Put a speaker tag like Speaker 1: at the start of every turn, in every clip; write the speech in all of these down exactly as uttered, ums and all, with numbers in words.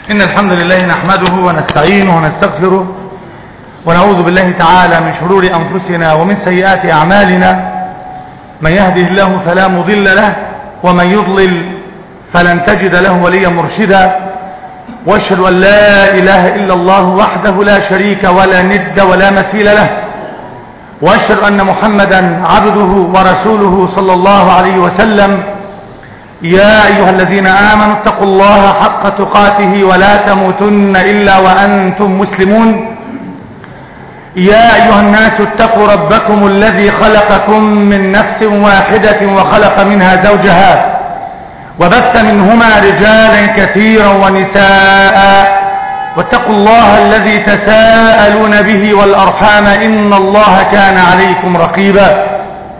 Speaker 1: إن الحمد لله نحمده ونستعينه ونستغفره ونعوذ بالله تعالى من شرور أنفسنا ومن سيئات أعمالنا. من يهده الله فلا مضل له ومن يضلل فلن تجد له وليا مرشدا. واشهد أن لا إله إلا الله وحده لا شريك ولا ند ولا مثيل له، واشهد أن محمدا عبده ورسوله صلى الله عليه وسلم. يا أيها الذين آمنوا اتقوا الله حق تقاته ولا تموتن إلا وأنتم مسلمون. يا أيها الناس اتقوا ربكم الذي خلقكم من نفس واحدة وخلق منها زوجها وبث منهما رجالا كثيرا ونساء، واتقوا الله الذي تساءلون به والأرحام إن الله كان عليكم رقيبا.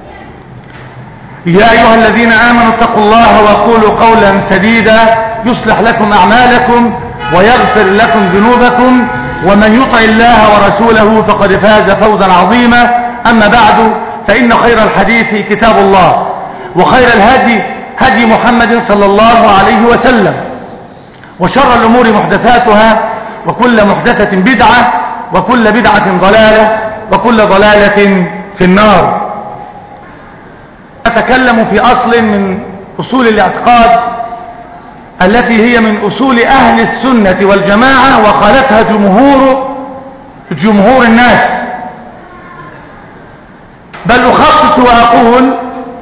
Speaker 1: يا أيها الذين آمنوا اتقوا الله وقولوا قولا سديدا يصلح لكم أعمالكم ويغفر لكم ذنوبكم، ومن يطع الله ورسوله فقد فاز فوزا عظيما. أما بعد، فإن خير الحديث كتاب الله، وخير الهدي هدي محمد صلى الله عليه وسلم، وشر الأمور محدثاتها، وكل محدثة بدعة، وكل بدعة ضلالة، وكل ضلالة في النار. أتكلم في أصل من أصول الاعتقاد التي هي من أصول أهل السنة والجماعة، وقالتها جمهور جمهور الناس، بل أخصص وأقول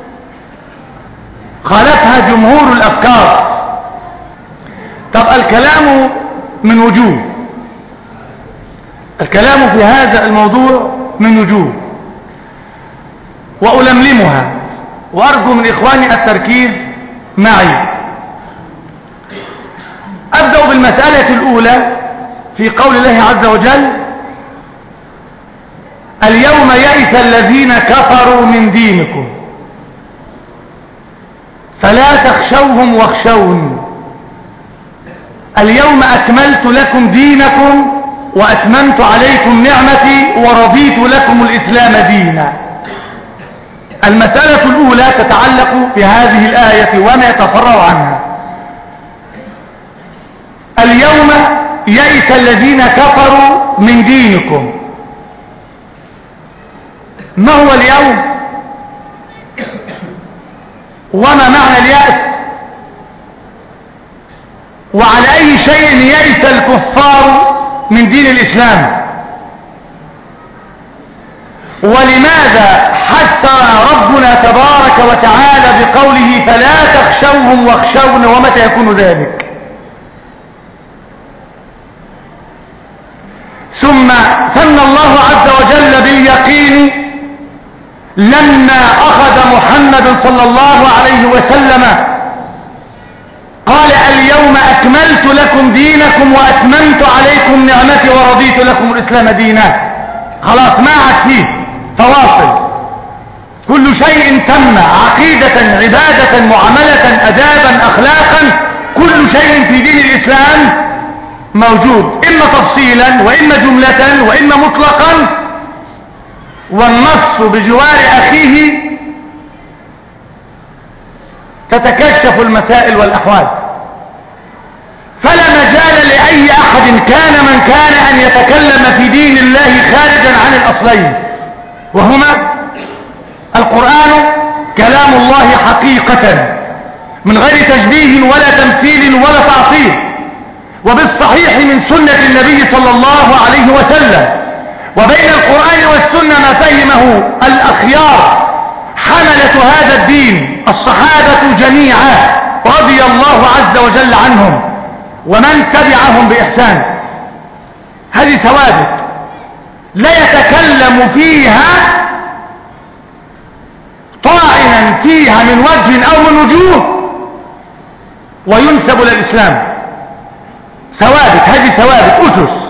Speaker 1: قالتها جمهور الأفكار. طب الكلام من وجوه، الكلام في هذا الموضوع من وجوه، وألملمها، وأرجو من إخواني التركيز معي. أبدأ بالمسألة الأولى في قول الله عز وجل: اليوم يئس الذين كفروا من دينكم فلا تخشوهم واخشون اليوم أكملت لكم دينكم وأتممت عليكم نعمتي ورضيت لكم الإسلام دينا. المسألة الأولى تتعلق بهذه الآية وما يتفرع عنها. اليوم يئس الذين كفروا من دينكم. ما هو اليوم؟ وما معنى اليأس؟ وعلى أي شيء يئس الكفار من دين الإسلام؟ ولماذا حث ربنا تبارك وتعالى بقوله فلا تخشوهم واخشون؟ ومتى يكون ذلك؟ ثم ثنى الله عز وجل باليقين لما أخذ محمد صلى الله عليه وسلم، قال: اليوم أكملت لكم دينكم وأتممت عليكم نعمتي ورضيت لكم الإسلام دينا. خلاص ما عاد فيه فواصل، كل شيء تم، عقيدة، عبادة، معاملة، أدابا، أخلاقا، كل شيء في دين الإسلام موجود، إما تفصيلا وإما جملة وإما مطلقا. والنص بجوار أخيه تتكشف المسائل والأحوال، فلا مجال لأي أحد كان من كان أن يتكلم في دين الله خارجا عن الأصلين، وهما القرآن كلام الله حقيقة من غير تشبيه ولا تمثيل ولا تعطيل، وبالصحيح من سنة النبي صلى الله عليه وسلم. وبين القرآن والسنة ما فهمه الأخيار حملة هذا الدين الصحابة جميعا رضي الله عز وجل عنهم ومن تبعهم بإحسان. هذه ثوابت لا يتكلم فيها طاعنا فيها من وجه أو من وجوه وينسب للإسلام. ثوابت، هذه ثوابت أسس.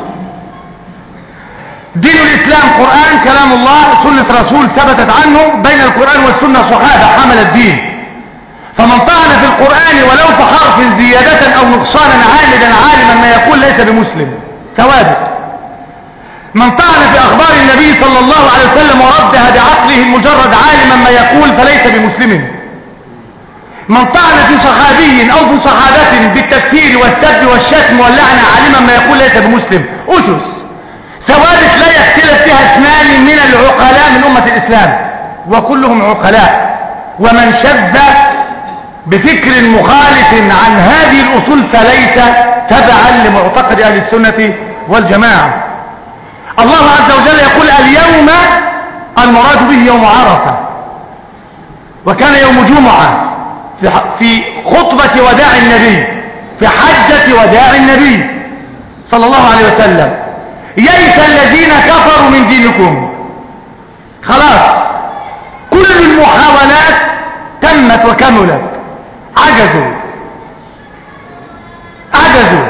Speaker 1: دين الإسلام قرآن كلام الله، سنة رسول ثبتت عنه، بين القرآن والسنة صحابة حمل الدين. فمن طعن في القرآن ولو في حرف زيادة أو نقصانا عامدا عالما ما يقول ليس بمسلم. ثوابت. من طعن في أخبار النبي صلى الله عليه وسلم وردها بعقله المجرد عالما ما يقول فليس بمسلم. من طعن في صحابي او في صحابة بالتكفير والسب والشتم واللعنة عالما ما يقول ليس بمسلم. أسس ثوابت لا يختلف فيها اثنان من العقلاء من أمة الإسلام وكلهم عقلاء، ومن شذ بفكر مخالف عن هذه الأصول فليس تبعا لمعتقد أهل السنة والجماعة. الله عز وجل يقول اليوم المراد به يوم عرفة، وكان يوم جمعة في خطبة وداع النبي في حجة وداع النبي صلى الله عليه وسلم: يئس الذين كفروا من دينكم. خلاص كل المحاولات تمت وكملت، عجزوا عجزوا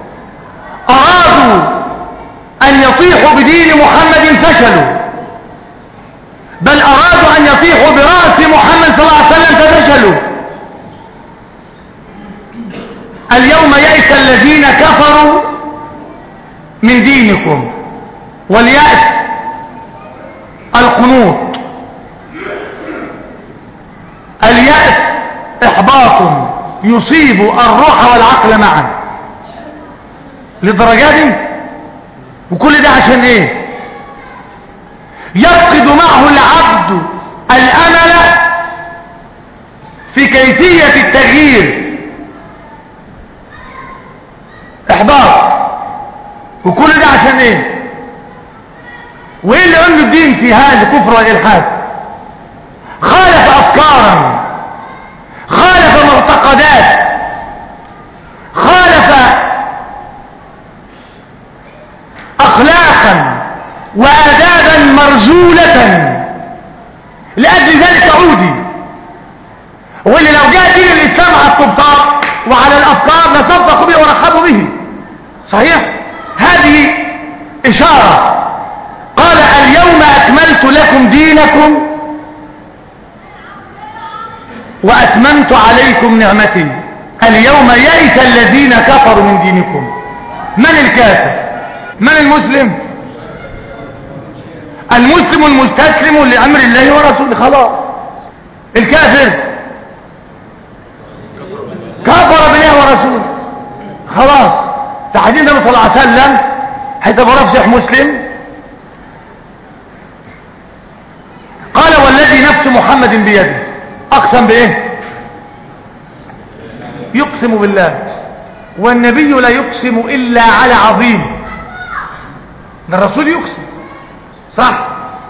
Speaker 1: أرادوا أن يطيحوا بدين محمد فشلوا، بل أرادوا أن يطيحوا برأس محمد صلى الله عليه وسلم ففشلوا. اليوم يئس الذين كفروا من دينكم، واليأس القنوط، اليأس إحباط يصيب الروح والعقل معا للدرجة دي. وكل ده عشان ايه؟ يفقد معه العبد الأمل في كيفية التغيير، إحباط. وكل ده عشان ايه؟ وايه اللي عنده الدين في هذا الكفر والإلحاد؟ خالف أفكارا، خالف معتقدات، خالف أخلاقا وآدابا مرزولة، لأجل ذلك عودي. واللي لو جاء دين الإسلام على الطبطاب وعلى الأفكار لصدقوا به ورحبوا به. صحيح؟ هذه إشارة. قال اليوم أكملت لكم دينكم وأتممت عليكم نعمتي. اليوم يئس الذين كفروا من دينكم. من الكافر؟ من المسلم؟ المسلم المستسلم لأمر الله ورسوله. خلاص. الكافر كفر بالله ورسوله. خلاص. تحديد النبي صلى الله عليه وسلم حيث برف صحيح مسلم قال والذي نفس محمد بيده. أقسم بإيه؟ يقسم بالله، والنبي لا يقسم إلا على عظيم. ده الرسول يقسم صح.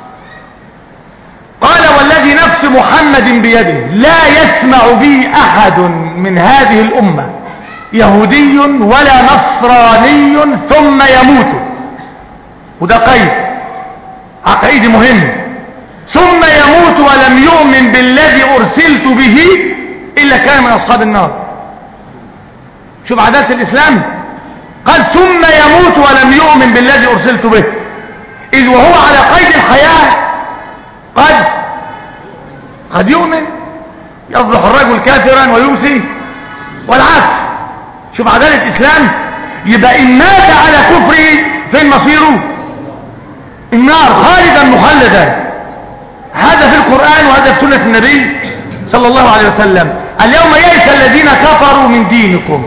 Speaker 1: قال والذي نفس محمد بيده لا يسمع بي أحد من هذه الأمة يهودي ولا نصراني ثم يموت. وده قيد عقيدي مهم. ثم يموت ولم يؤمن بالذي أرسلت به إلا كان من أصحاب النار. شوف عادات الإسلام. قال ثم يموت ولم يؤمن بالذي أرسلت به، إذ وهو على قيد الحياة قد قد يؤمن، يصبح الرجل كافرا ويمسي والعكس. شوف عدالة الإسلام. يبقى إن مات على كفره فين مصيره؟ النار خالدا مخلدا. هذا في القرآن وهذا في سنة النبي صلى الله عليه وسلم. اليوم يئس الذين كفروا من دينكم.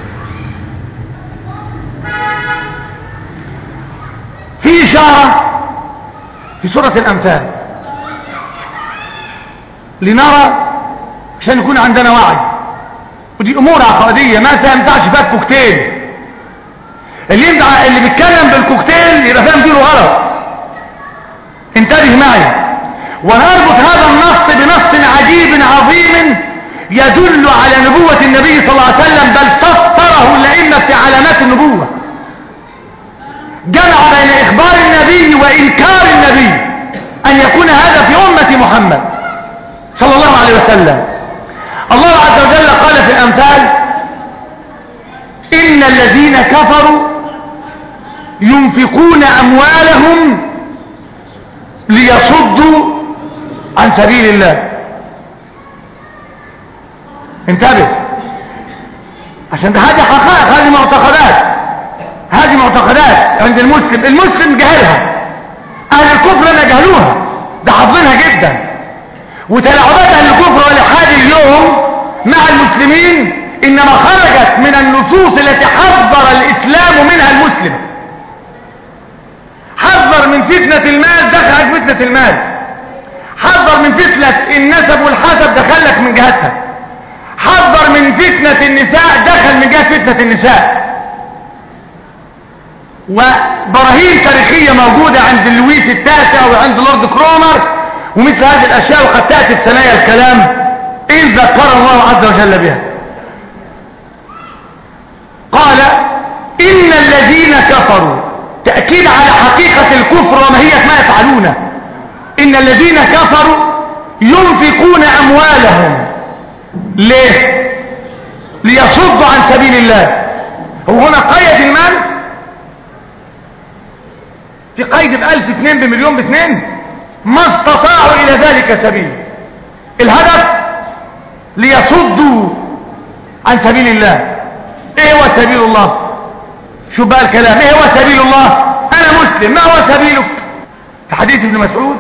Speaker 1: في إشارة في سورة الأنفال لنرى عشان يكون عندنا وعي، ودي أمور عقائدية ما ينفعش فيها الكوكتيل. اللي ينفع اللي بيتكلم بالكوكتيل يبقى فاهم دينه غلط. انتبه معي ونربط هذا النص بنص عجيب عظيم يدل على نبوة النبي صلى الله عليه وسلم، بل سطره الأئمة في علامات النبوة. جمع بين إخبار النبي وإنكار النبي أن يكون هذا في أمة محمد صلى الله عليه وسلم. الله عز وجل قال في الأنفال إن الذين كفروا ينفقون أموالهم ليصدوا عن سبيل الله. انتبه عشان ده هذه حقائق، هذه معتقدات، هذه معتقدات عند المسلم. المسلم جهلها، اهل الكفر ما جهلوها، ده حافظينها جدا. وتلاعبات اهل الكفر والالحاد اليوم مع المسلمين إنما خرجت من النصوص التي حذر الإسلام منها المسلم. حذر من فتنة المال، دخلت فتنة المال. حذر من فتنة النسب والحسب، دخلك من جهتها. حذر من فتنة النساء، دخل من جهة فتنة النساء. وبراهين تاريخية موجودة عند لويس التاسع وعند لورد كرومر ومثل هذه الأشياء، وقد تأتي في ثنايا الكلام إن ذكر الله عز وجل بها. قال إن الذين كفروا، تأكيد على حقيقة الكفر وماهية ما يفعلونه. إن الذين كفروا ينفقون أموالهم ليه؟ ليصدوا عن سبيل الله. هو هنا قيد المال؟ في قيد بألف اثنين بمليون باثنين؟ ما استطاعوا إلى ذلك سبيل. الهدف ليصدوا عن سبيل الله. ايه هو سبيل الله؟ شو بقى الكلام؟ ايه هو سبيل الله؟ انا مسلم، ما هو سبيلك؟ في حديث ابن مسعود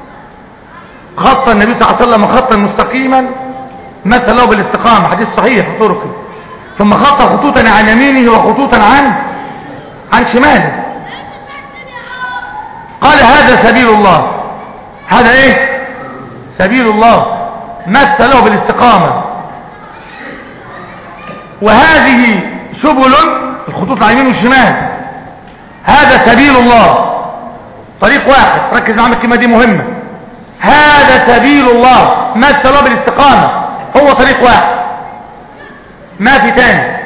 Speaker 1: خط النبي صلى الله عليه وسلم خطا مستقيما مثل له بالاستقامة، حديث صحيح في طرقه، ثم خط خطوطا عن يمينه وخطوطا عن عن شماله. قال هذا سبيل الله. هذا ايه؟ سبيل الله مثل له بالاستقامة. وهذه سبل، الخطوط على اليمين والشمال، هذا سبيل الله، طريق واحد. ركز معايا الكلمة دي مهمة. هذا سبيل الله مثل له بالاستقامة، هو طريق واحد ما في تاني.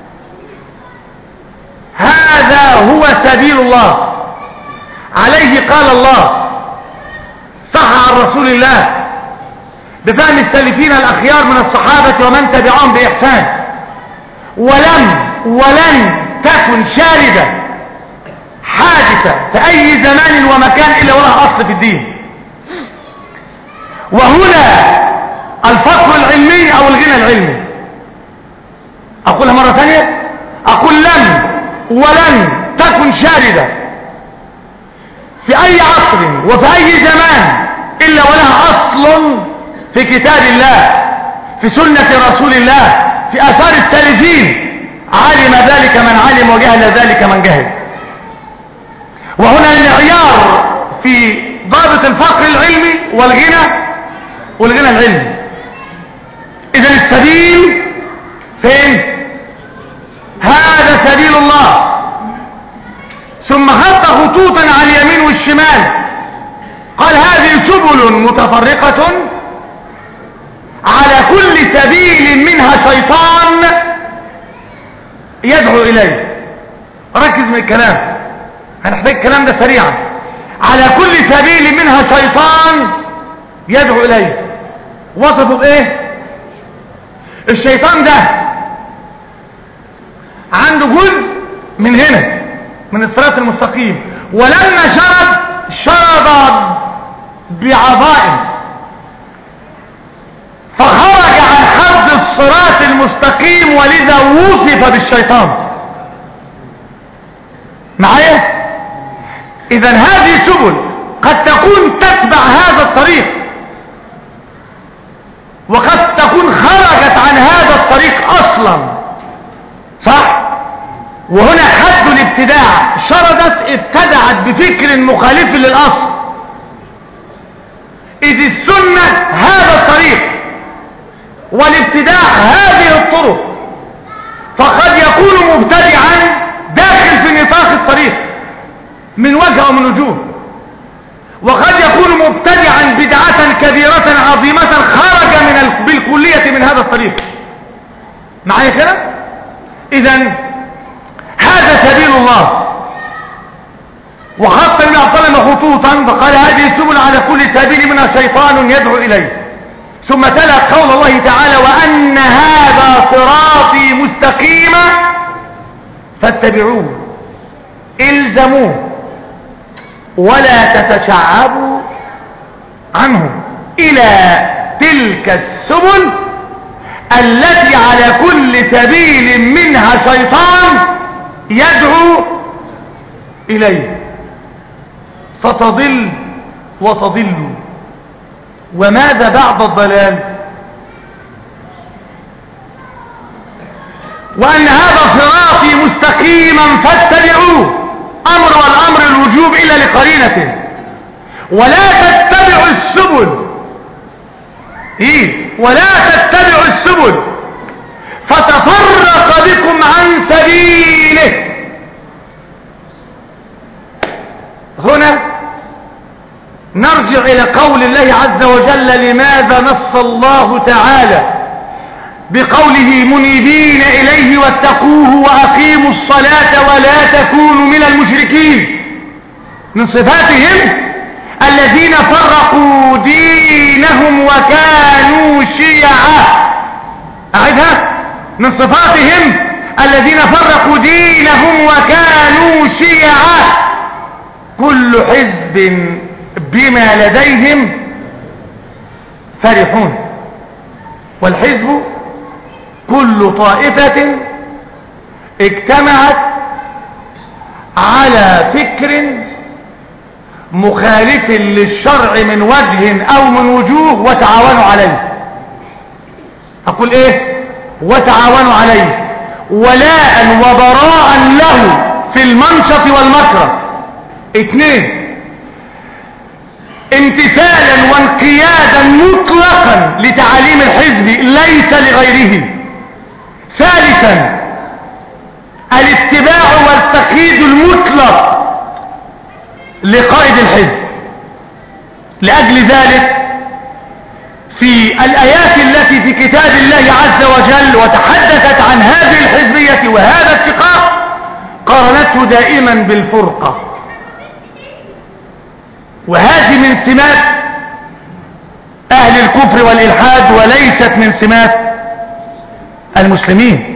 Speaker 1: هذا هو سبيل الله، عليه قال الله، صح عن رسول الله بفهم السالفين الأخيار من الصحابة ومن تبعهم بإحسان. ولم ولن تكن شاردة حادثة في أي زمان ومكان إلا ولها أصل في الدين. وهنا الفقر العلمي أو الغنى العلمي. أقولها مرة ثانية، أقول لم ولن تكن شاردة في أي عصر وفي أي زمان إلا ولها أصل في كتاب الله، في سنة رسول الله، في آثار السالفين. علم ذلك من علم وجهل ذلك من جهل. وهنا المعيار في ضابط الفقر العلمي والغنى والغنى العلمي. إذا السبيل فين؟ هذا سبيل الله. ثم خط خطوطا على اليمين والشمال، قال هذه سبل متفرقة على كل سبيل منها شيطان يدعو إليه. ركز من الكلام، هنحتاج الكلام ده سريعا. على كل سبيل منها شيطان يدعو إليه. وصفه بإيه؟ الشيطان ده عنده جزء من هنا من الصراط المستقيم، ولما شرد شرد بعظائم فخرج عن حد الصراط المستقيم، ولذا وصف بالشيطان. معايا؟ اذا هذه سبل قد تكون تتبع هذا الطريق، وقد تكون خرجت عن هذا الطريق اصلا، صح؟ وهنا حد الابتداع، شردت ابتدعت بفكر مخالف للاصل. اذ السنة هذا الطريق والابتداع هذه الطرق، فقد يكون مبتدعا داخل في نطاق الطريق من وجه او من وجوه، وقد يكون مبتدعا بدعة كبيرة عظيمة خرج من ال... بالكلية من هذا الطريق. معايا كده؟ اذا هذا سبيل الله. وخط النبي صلى الله عليه وسلم خطوطا فقال هذه سبل على كل سبيل منها شيطان يدعو اليه. ثم تلا قول الله تعالى وأن هذا صراطي مستقيما فاتبعوه الزموه ولا تتشعبوا عنه إلى تلك السبل التي على كل سبيل منها شيطان يدعو إليه فتضل وتضلوا. وماذا بعد الضلال؟ وأن هذا صراطي مستقيما فاتبعوه، أمر والأمر الوجوب إلا لقرينته، ولا تتبعوا السبل، إيه؟ ولا تتبعوا السبل فتفرق بكم عن سبيله. هنا نرجع إلى قول الله عز وجل: لماذا نص الله تعالى بقوله منيبين إليه واتقوه وأقيموا الصلاة ولا تكونوا من المشركين؟ من صفاتهم الذين فرقوا دينهم وكانوا شيعا. أعيدها: من صفاتهم الذين فرقوا دينهم وكانوا شيعا، كل حزب بما لديهم فرحون. والحزب كل طائفة اجتمعت على فكر مخالف للشرع من وجه او من وجوه وتعاونوا عليه. اقول ايه؟ وتعاونوا عليه، ولاء وبراء له في المنشط والمكره. اثنين، امتثالا وانقيادا مطلقا لتعاليم الحزب ليس لغيره. ثالثا، الاتباع والتقييد المطلق لقائد الحزب. لأجل ذلك في الآيات التي في كتاب الله عز وجل وتحدثت عن هذه الحزبية وهذا الشقاق قارنته دائما بالفرقة، وهذه من سمات أهل الكفر والإلحاد وليست من سمات المسلمين.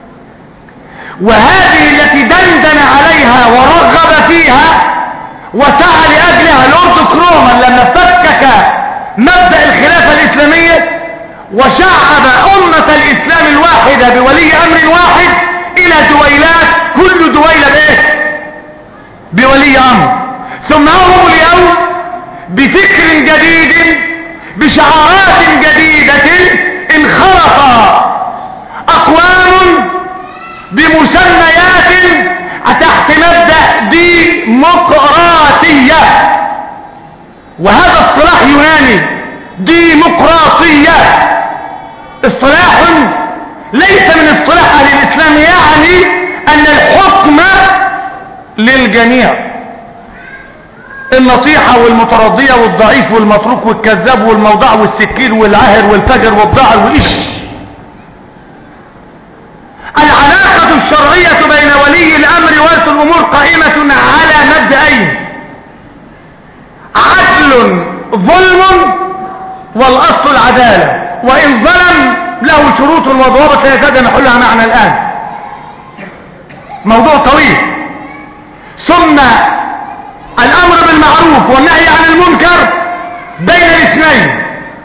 Speaker 1: وهذه التي دندن عليها ورغب فيها وسعى لأجلها لورد كرومان لما فكك مبدأ الخلافة الإسلامية وشعب أمة الإسلام الواحدة بولي أمر واحد إلى دويلات، كل دويلة بإيه؟ بولي أمر. ثم هم اليوم بفكر جديد بشعارات جديدة انخرط أقوام بمسميات تحت مبدأ ديمقراطية، وهذا اصطلاح يوناني ديمقراطية، اصطلاح ليس من اصطلاح أهل الإسلام، يعني أن الحكم للجميع، النصيحة والمترضية والضعيف والمتروك والكذاب والموضع والسكين والعاهر والفجر والضاعر والإش. العلاقة الشرعية بين ولي الأمر وولاة الأمور قائمة على مبدأين: عدل ظلم، والأصل العدالة، وإن ظلم له شروط وضوابط لا يكاد نحلها معنا الآن، موضوع طويل. ثم الأمر بالمعروف والنهي عن المنكر بين الاثنين.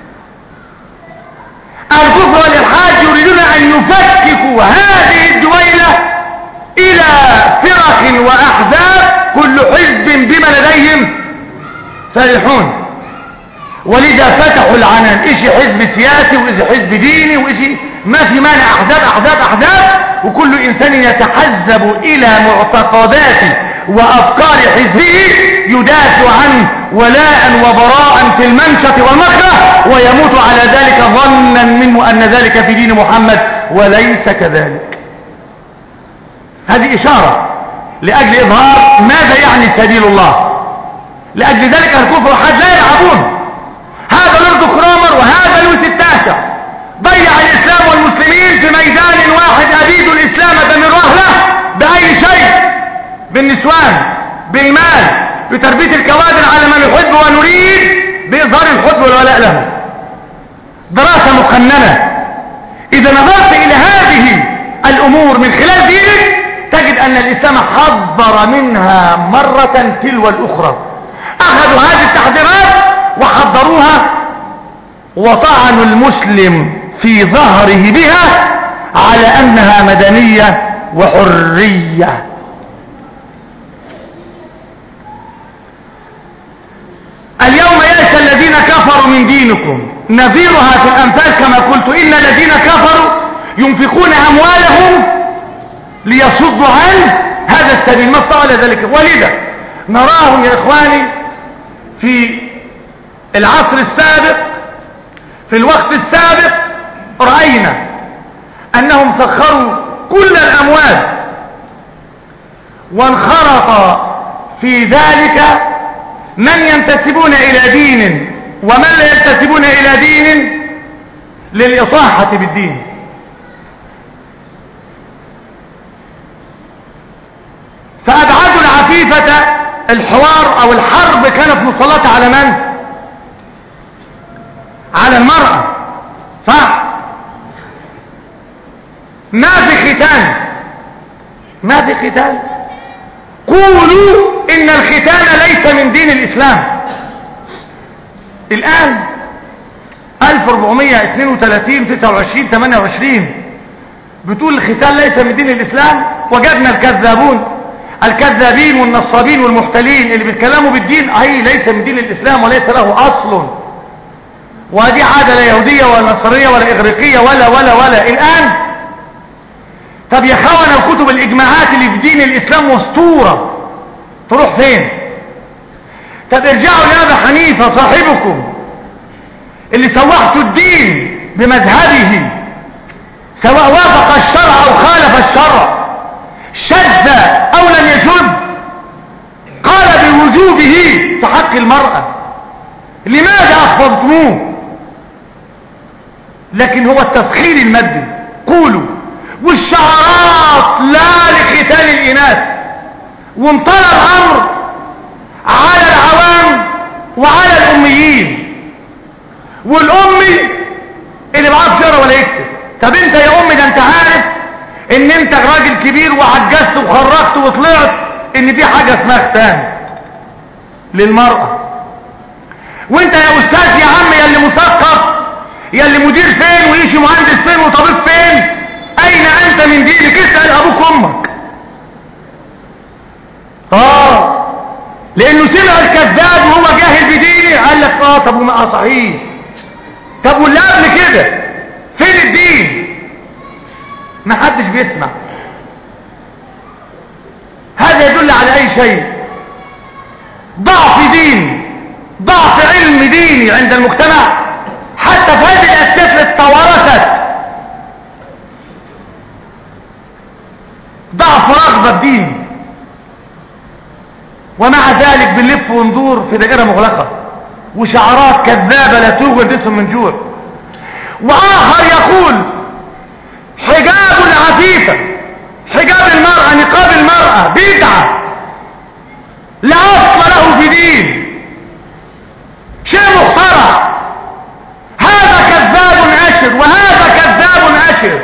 Speaker 1: الكفر والإلحاد يريدون أن يفككوا هذه الدويلة إلى فرق وأحزاب كل حزب بما لديهم فرحون، ولذا فتحوا العنان، إيش حزب سياسي وإيش حزب ديني وإيش، ما في مانع، أحزاب أحزاب أحزاب، وكل إنسان يتحزب إلى معتقدات وأفكار حزبه يدافع عنه ولاء وبراء في المنشط والمكره، ويموت على ذلك ظنا منه أن ذلك في دين محمد وليس كذلك. هذه إشارة لأجل إظهار ماذا يعني سبيل الله. لأجل ذلك الكفر والإلحاد لا يلعبون. هذا لورد كرومر وهذا لويس التاسع ضيع الإسلام والمسلمين في ميدان واحد، أبيد الإسلام بمراه له بأي شيء، بالنسوان، بالمال، بتربية الكوادر على من يحب ونريد، بإظهار الحب والولاء له. دراسة مقننة. إذا نظرت إلى هذه الأمور من خلال دينك تجد أن الإسلام حذر منها مرة تلو الأخرى. أخذوا هذه التحذيرات وحضروها وطعنوا المسلم في ظهره بها على أنها مدنية وحرية. اليوم يأس الذين كفروا من دينكم، نظيرها في الأمثال كما قلت: إن الذين كفروا ينفقون أموالهم ليصدوا عن هذا السبيل، ما استطاعوا ذلك. ولذا نراهم يا إخواني في العصر السابق، في الوقت السابق رأينا أنهم سخروا كل الأموال وانخرط في ذلك من ينتسبون إلى دين ومن لا ينتسبون إلى دين للإطاحة بالدين. فأبعدوا العفيفة، الحوار أو الحرب كانت مسلطة على من؟ على المرأة، صح؟ ما في ختان، ما في ختان. قولوا إن الختان ليس من دين الإسلام. الآن ألف وأربعمائة واثنين وثلاثين تسعة وعشرين ثمانية وعشرين بتقول الختان ليس من دين الإسلام. وجدنا الكذابون الكذابين والنصابين والمحتلين اللي بيتكلموا بالدين أي ليس من دين الإسلام وليس له أصل، وهذه عادة لا يهودية ولا نصرية ولا إغريقية ولا ولا ولا. الآن طب يا خوانا وكتب الإجماعات اللي في دين الإسلام واسطورة تروح فين؟ طب ارجعوا لأبي حنيفة صاحبكم اللي سوحتوا الدين بمذهبه، سواء وافق الشرع أو خالف الشرع، شذ أو لم يشذ، قال بوجوبه في حق المرأة. لماذا أخفضتموه؟ لكن هو التسخير المادي. قولوا والشعارات لا لختان الإناث، وانطلق الأمر على العوام وعلى الأميين، والأمي اللي بعرف يقرا ولا يكتب. طب انت يا أمي ده انت عارف ان انت راجل كبير وعجزت وخرجت وطلعت ان في حاجة اسمها ختان للمرأة، وانت يا أستاذ يا عم يا اللي مثقف يا اللي مدير فين ويجي مهندس فين وطبيب فين، اين انت من دينك؟ اسأل ابوك وامك. اه لانه سمع الكذاب وهو جاهل بدينه قال لك اه طب وما صحيح. طب واللي قبل كده فين الدين؟ ما حدش بيسمع. هذا يدل على اي شيء؟ ضعف دين، ضعف علم ديني عند المجتمع. حتى في هذه الطفل توارثت ضعف رغبة الدين، ومع ذلك بنلف وندور في دائرة مغلقة وشعارات كذابة لا توجد اسم من جوع. وآخر يقول حجاب العفيفة، حجاب المرأة، نقاب المرأة بدعة لا أصل له في دين، شيء مخترع. هذا كذاب أشر وهذا كذاب أشر.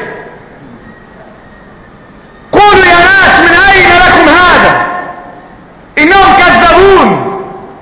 Speaker 1: قولوا يا ناس من أين لكم هذا؟ إنهم كذبون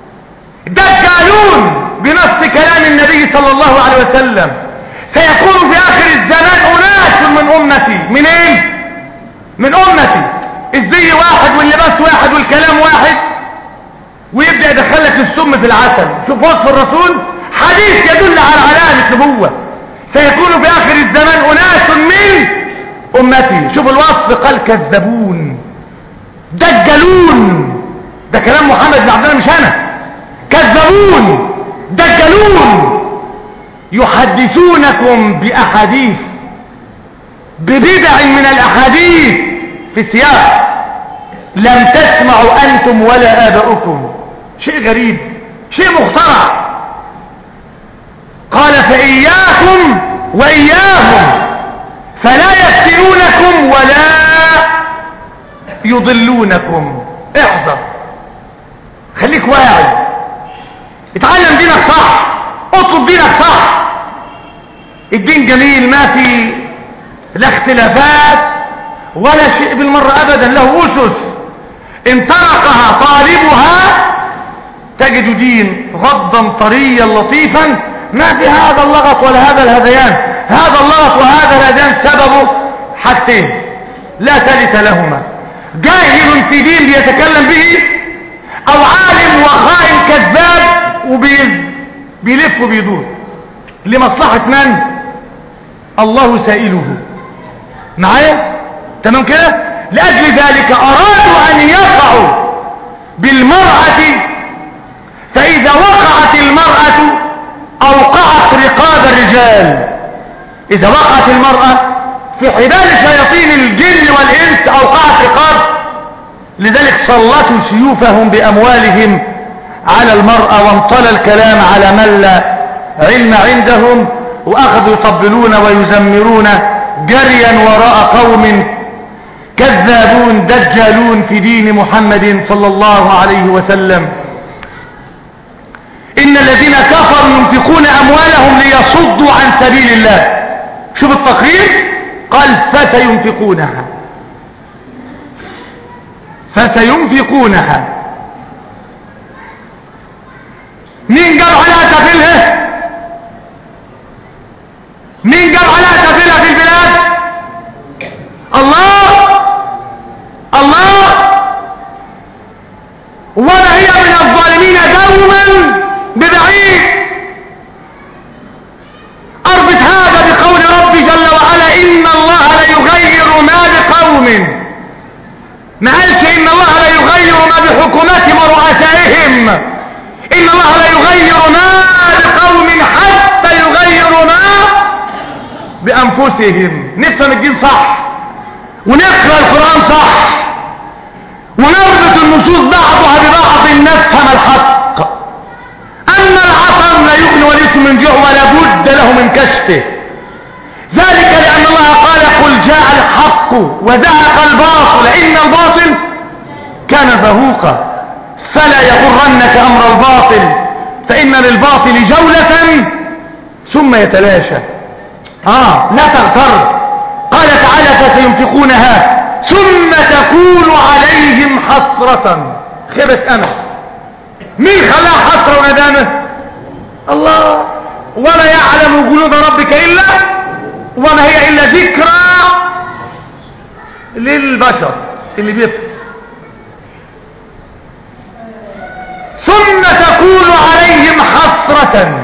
Speaker 1: دجالون بنص كلام النبي صلى الله عليه وسلم. سيكون في آخر الزمان أناس من أمتي. منين؟ من أمتي. الزي واحد واللباس واحد والكلام واحد، ويبدأ يدخلك السم في العسل. شوف وصف الرسول، حديث يدل على علامة نبوة. سيكون في آخر الزمان أناس من أمتي. شوف الوصف، قال كذبون دجالون. ده كلام محمد بن عبد الله مش أنا. كذبون دجالون يحدثونكم بأحاديث، ببدع من الأحاديث في سياق لم تسمعوا أنتم ولا آباؤكم. شيء غريب، شيء مخترع. قال فإياكم وإياهم فلا يفتنونكم ولا يضلونكم. احذر، خليك واعي، اتعلم دينك صح، اطلب دينك صح. الدين جميل، ما في لا اختلافات ولا شيء بالمرة ابدا، له اسس ان تركها طالبها تجد دين غضا طريا لطيفا، ما في هذا اللغط ولا هذا الهذيان. هذا اللغط وهذا الهذيان سببه حاجتين لا ثالث لهما: جاهل في دين بيتكلم به، او عالم وخائن كذاب وبيلف وبيدور لمصلحة من؟ الله سائله. معايا؟ تمام كده؟ لأجل ذلك أرادوا أن يقعوا بالمرأة، فإذا وقعت المرأة أوقعت رقاب الرجال. إذا وقعت المرأة في حبال شياطين الجن والإنس أوقعت رقاب. لذلك سلطوا سيوفهم بأموالهم على المرأة، وانطلى الكلام على من لا علم عندهم، وأخذوا يطبلون ويزمرون جريا وراء قوم كذابون دجالون في دين محمد صلى الله عليه وسلم. إن الذين كفروا ينفقون أموالهم ليصدوا عن سبيل الله. شوف التقرير، قال فسينفقونها فسينفقونها. مين قال عليها تفلها؟ مين قال عليها تفلها في البلاد؟ الله الله. ولا هي من الظالمين دوما ببعيد. أربط هذا بقول ربي جل وعلا إن الله لا يغير ما بقوم. ما قالش إن الله لا يغير ما بحكومتهم ورؤسائهم، إن الله لا يغير ما بقوم حتى يغيروا ما بأنفسهم. نفهم الدين صح ونقرأ القرآن صح ونربط النصوص بعضها ببعض نفهم الحق. أن العطر لا يغني وليس من جوع ولا بد له من كشفه. ذلك لأن الله قال قل جاء الحق وزهق الباطل إن الباطل كان زهوقا. فلا يغرنك أمر الباطل فإن للباطل جولة ثم يتلاشى. آه لا تغتر. قال تعالى فسينفقونها ثم تكون عليهم حسرة. خيبة أمل. مين خلاها حسرة وندامة؟ الله. ولا يعلم جنود ربك إلا وما هي إلا ذكرى للبشر اللي بيفهم. ثم تكون عليهم حسرة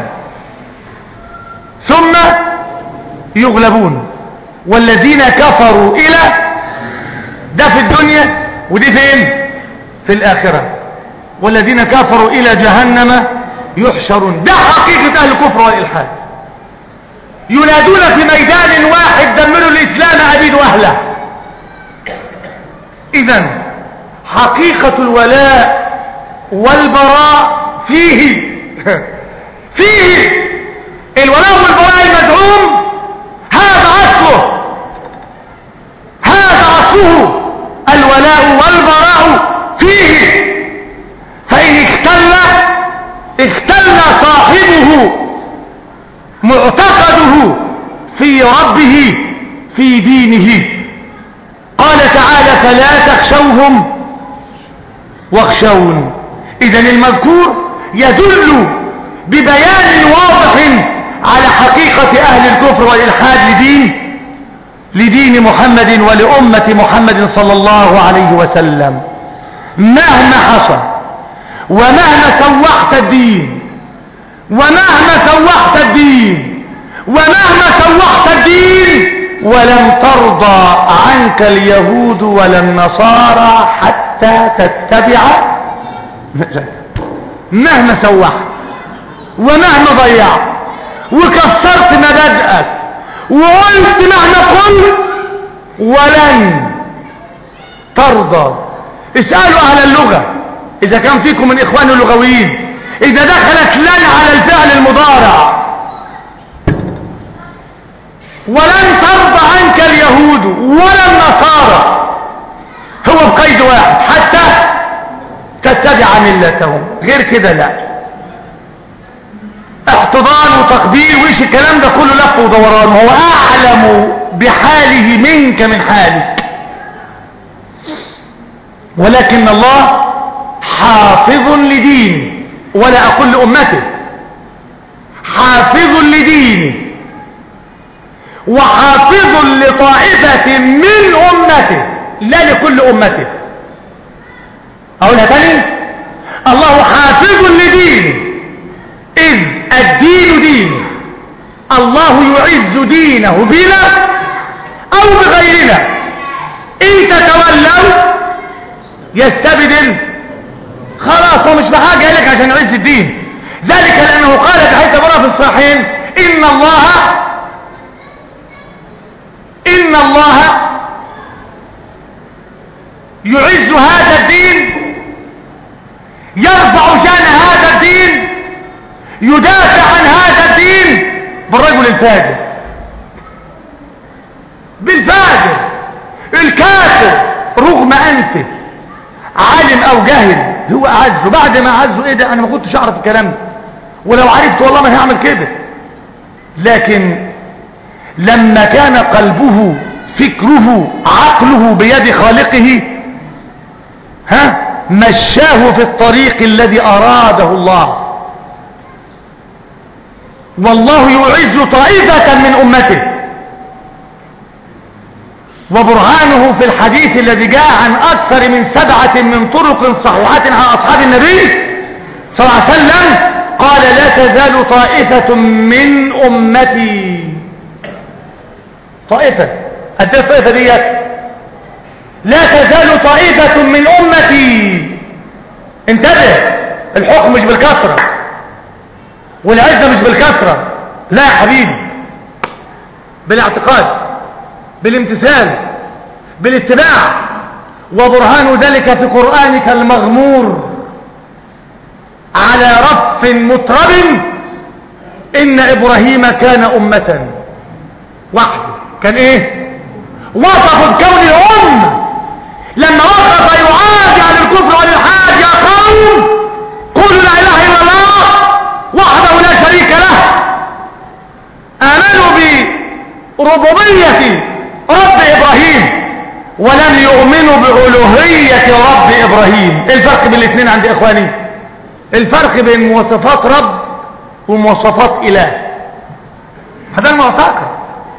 Speaker 1: ثم يغلبون. والذين كفروا إلى ده في الدنيا ودي فين؟ في الآخرة. والذين كفروا إلى جهنم يحشرون. ده حقيقة أهل الكفر والإلحاد. ينادون في ميدان واحد دمروا الإسلام أبيدوا أهله. إذن حقيقة الولاء والبراء فيه فيه الولاء والبراء المزعوم هذا أصله هذا أصله الولاء والبراء فيه. فإن اختل اختل صاحبه معتقده في ربه في دينه. قال تعالى فلا تخشوهم واخشون. إذن المذكور يدل ببيان واضح على حقيقة أهل الكفر والإلحاد لدين لدين محمد ولأمة محمد صلى الله عليه وسلم. مهما حصل ومهما سوحت الدين ومهما سوحت الدين ومهما سوحت الدين ولن ترضى عنك اليهود ولا النصارى حتى تتبع مهما سوحت ومهما ضيعت وكسرت مبادئك وقلت مهما قلت ولن ترضى. اسألوا أهل اللغة إذا كان فيكم من إخوان اللغويين إذا دخلت لن على الفعل المضارع ولن ترضى عنك اليهود ولا النصارى هو بقيد واحد حتى تتبع ملتهم. غير كده لا. احتضان وتقدير وإيش الكلام ده كله لف ودوران. هو أعلم بحاله منك من حالك. ولكن الله حافظ لدينه ولا أقول لأمته حافظ لدينه وحافظ لطائفة من أمته لا لكل أمته. أقولها تاني. الله حافظ لدينه إذ الدين دينه. الله يعز دينه بنا أو بغيرنا. ان تتولوا يستبدل، خلاص هو مش بحاجة لك عشان يعز الدين. ذلك لأنه قال بحيث برا في الصحيحين إن الله إن الله يعز هذا الدين، يرفع شأن هذا الدين، يدافع عن هذا الدين بالرجل الفاجر، بالفاجر الكافر، رغم أنفه عالم أو جاهل هو أعزه. بعد ما أعزه إيه ده، أنا ما كنتش أعرف الكلام ده، ولو عرفت والله ما هعمل كده. لكن لما كان قلبه فكره عقله بيد خالقه، ها مشاه في الطريق الذي أراده الله. والله يعز طائفة من أمته، وبرهانه في الحديث الذي جاء عن أكثر من سبعة من طرق صحيحة عن أصحاب النبي صلى الله عليه وسلم قال لا تزال طائفة من أمتي. طائفة قد ايه الطائفة ديت؟ لا تزال طائفة من أمتي. انتبه، الحكم مش بالكثرة والعزة مش بالكثرة، لا يا حبيبي، بالاعتقاد، بالامتثال، بالاتباع. وبرهان ذلك في قرآنك المغمور على رف مطرب إن إبراهيم كان أمة وحده. كان إيه؟ وصف الكون الأمة لما وقف يعادي عن الكفر وعن الحاد. يا قوم قولوا لا إله إلا الله وحده لا شريك له. آمنوا بربوبية رب إبراهيم ولم يؤمنوا بألوهية رب إبراهيم. إيه الفرق بين الاثنين عند إخواني؟ الفرق بين مواصفات رب ومواصفات إله. هذا المعتقد.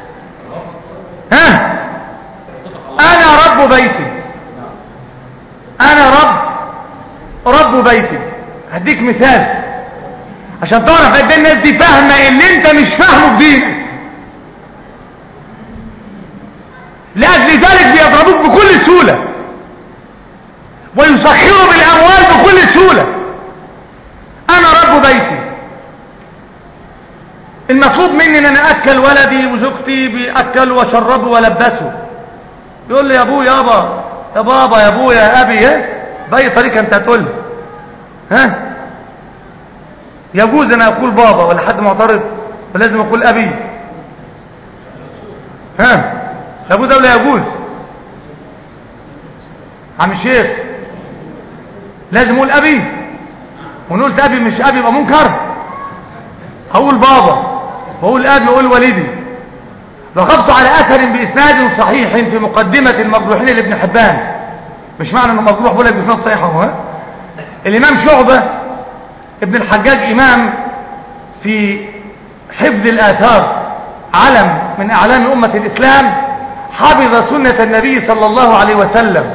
Speaker 1: ها أنا رب بيتي، أنا رب رب بيتي. هديك مثال عشان تعرف قد الناس دي فاهمة اللي انت مش فاهمه في دينك. لأجل ذلك بيضربوك بكل سهولة ويسخروا بالأموال بكل سهولة. أنا رب بيتي، المطلوب مني ان انا اكل ولدي وزوجتي، بأكل وشربه ولبسه. يقول لي يا ابوي يابا يا بابا يا ابويا يا ابي، ها باي طريقه انت هتقول ها يجوز انا اقول بابا ولا حد معترض؟ ولازم اقول ابي؟ ها يجوز ولا يجوز؟ عم الشيخ لازم اقول ابي، ونقول ابي مش ابي يبقى منكر. اقول بابا واقول ابي واقول والدي. رغبت على اثر باسناد صحيح في مقدمه المرجوحين لابن حبان، مش معنى انه مرجوح ولا باسناد صحيح. هو الامام شعبه ابن الحجاج امام في حفظ الاثار، علم من اعلام امه الاسلام، حفظ سنه النبي صلى الله عليه وسلم.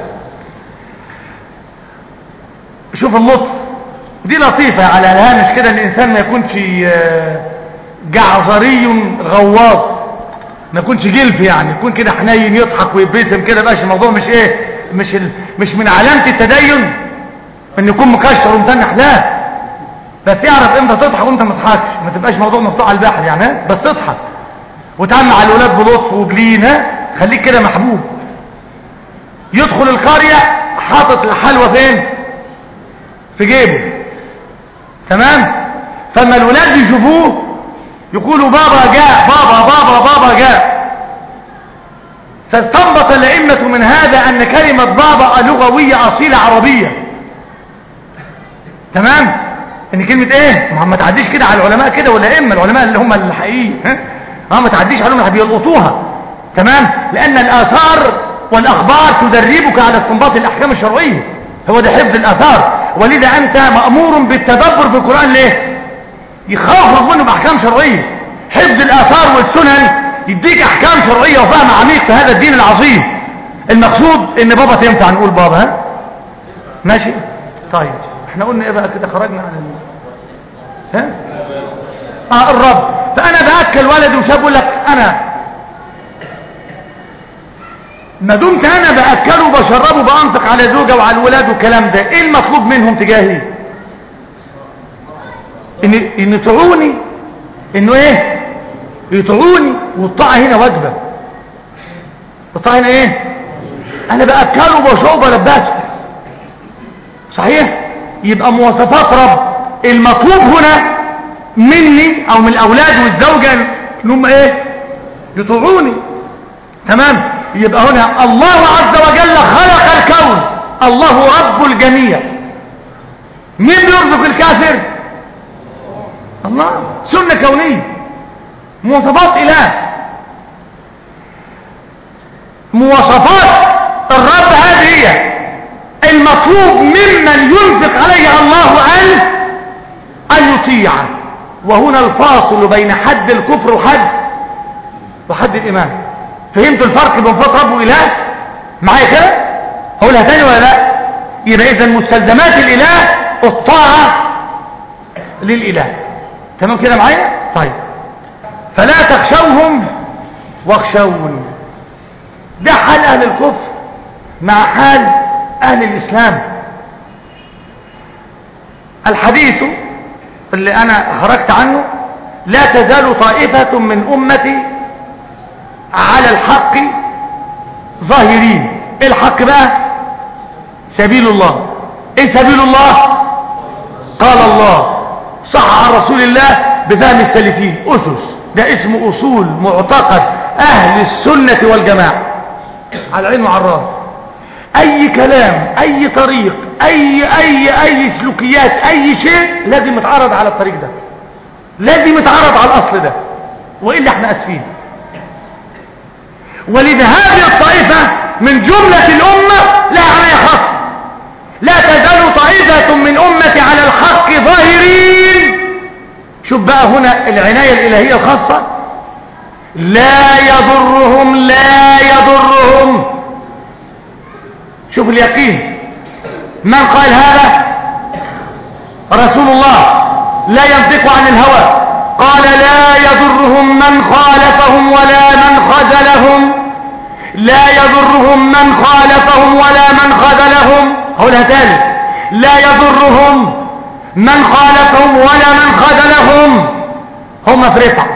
Speaker 1: شوف اللطف دي لطيفه على الهامش كده، ان الانسان ما يكونش جعزري غواص، ما يكونش جلف، يعني يكون كده حنين يضحك ويبتسم كده. بقاش الموضوع مش ايه مش ال... مش من علامه التدين ان يكون مكشر ومتنح، لا، بس يعرف امتى تضحك وامتى ما تضحكش، ما تبقاش موضوع مفتوح على البحر يعني، ها بس تضحك وتعامل على الاولاد بلطف وجلين، ها خليك كده محبوب. يدخل القريه حاطط الحلوى فين؟ في جيبه، تمام؟ فما الولاد يشوفوه يقولوا بابا جاء، بابا بابا بابا جاء. فاستنبط الأئمة من هذا أن كلمة بابا لغوية أصيلة عربية، تمام؟ ان كلمة ايه؟ ما تعديش كده على العلماء كده والأئمة، العلماء اللي هم الحقيقيين، ها ما تعديش عليهم اللي بيلقطوها، تمام؟ لأن الآثار والأخبار تدربك على استنباط الأحكام الشرعية، هو ده حفظ الآثار. ولذا أنت مأمور بالتدبر في القرآن. ليه؟ يخافك منه بأحكام شرعية. حفظ الآثار والسنن يديك أحكام شرعية وفهم عميق في هذا الدين العظيم. المقصود ان بابا تنفع نقول بابا، ها ماشي؟ طيب احنا قلنا ايه بقى كده؟ خرجنا عن ال... ها اه الرب. فانا باكل ولدي وشاب يقول لك انا ما دمت انا باكله وبشربه بانفق على زوجه وعلى الولاد والكلام ده، ايه المطلوب منهم تجاهي؟ ان ان يطيعوني، انه ايه؟ يطيعوني. والطاعه هنا واجبه. الطاعه هنا ايه؟ انا باكله وبشربه وبلبسه، صحيح؟ يبقى مواصفات رب المطلوب هنا مني او من الاولاد والزوجه انهم ايه؟ يطيعوني. تمام؟ يبقى هنا الله عز وجل خلق الكون، الله رب الجميع. مين بيرزق الكافر؟ الله. سنة كونية، مواصفات إله. مواصفات الرب هذه هي المطلوب ممن ينفق عليه الله أن أن يطيعه. وهنا الفاصل بين حد الكفر وحد وحد الإيمان. فهمتوا الفرق بين صفات رب وإله؟ معايا كده؟ أقولها تاني ولا لا؟ يبقى إذا مستلزمات الإله الطاعة للإله. تمام كده معايا؟ طيب. فلا تخشوهم واخشون. ده حال أهل الكفر مع حال أهل الإسلام. الحديث اللي أنا خرجت عنه: لا تزال طائفة من أمتي على الحق ظاهرين. ايه الحق بقى؟ سبيل الله. ايه سبيل الله؟ قال الله، صح عن رسول الله بفهم السلفين. أسس، ده اسم أصول معتقد أهل السنة والجماعة على العين وعلى الراس. أي كلام، أي طريق، أي أي أي سلوكيات، أي شيء لازم يتعرض على الطريق ده، لازم يتعرض على الأصل ده، وإلا احنا أسفين. ولذا هذه الطائفة من جملة الأمة لا عناية خاصة. لا تزال طائفة من أمتي على الحق ظاهرين. شوف بقى هنا العناية الإلهية الخاصة: لا يضرهم لا يضرهم. شوف اليقين. من قال هذا؟ رسول الله لا ينطق عن الهوى. قال: لا يضرهم من خالفهم ولا من خذلهم. لا يضرهم من خالفهم ولا من خذلهم. أقولها تاني: لا يضرهم من خالفهم ولا من خذلهم. هم فرقة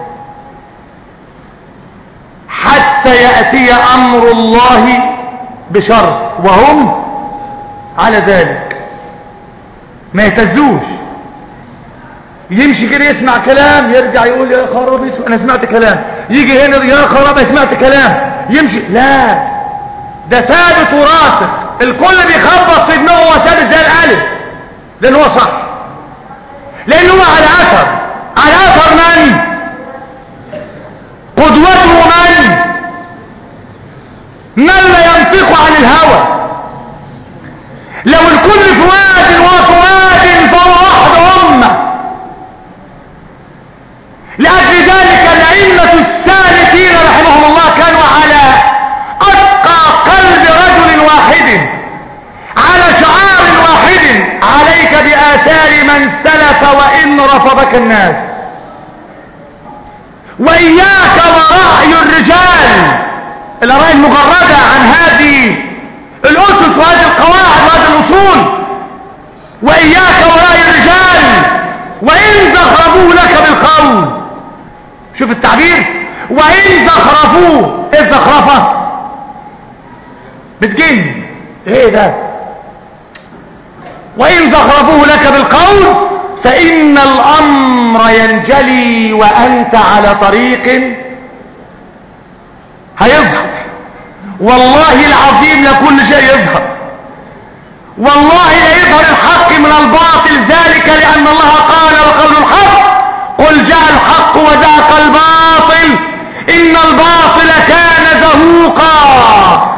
Speaker 1: حتى يأتي أمر الله بشر وهم على ذلك. ما يهتزوش. يمشي كده يسمع كلام يرجع يقول يا خرابي انا سمعت كلام، يجي هنا يا خرابي سمعت كلام، يمشي. لا، ده ثابت وراسخ. الكل بيخبط في دماغه وثابت زي الالف، لان هو صح، لان هو على اثر. على اثر من؟ قدوته من؟ من لا ينطق عن الهوى. لو الكل في واد وفواد فهو وحد امه. لأجل ذلك الأئمة السالكين رحمهم الله كانوا على أتقى قلب رجل واحد، على شعار واحد: عليك بآثار من سلف وإن رفضك الناس. وإياك ورأي الرجال، الآراء المجردة عن هذه الأسس وهذه القواعد وهذه الأصول. وإياك ورأي الرجال وإن زخرفوه لك بالقول. شوف التعبير: وإن زخرفوه. إيه الزخرفة؟ بتجن. إيه ده؟ وإن زخرفوه لك بالقول فإن الأمر ينجلي وأنت على طريق هيظهر. والله العظيم لكل شيء يظهر. والله لا يظهر الحق من الباطل، ذلك لأن الله قال: وقول الحق قل جاء الحق وزهق الباطل إن الباطل كان زهوقا.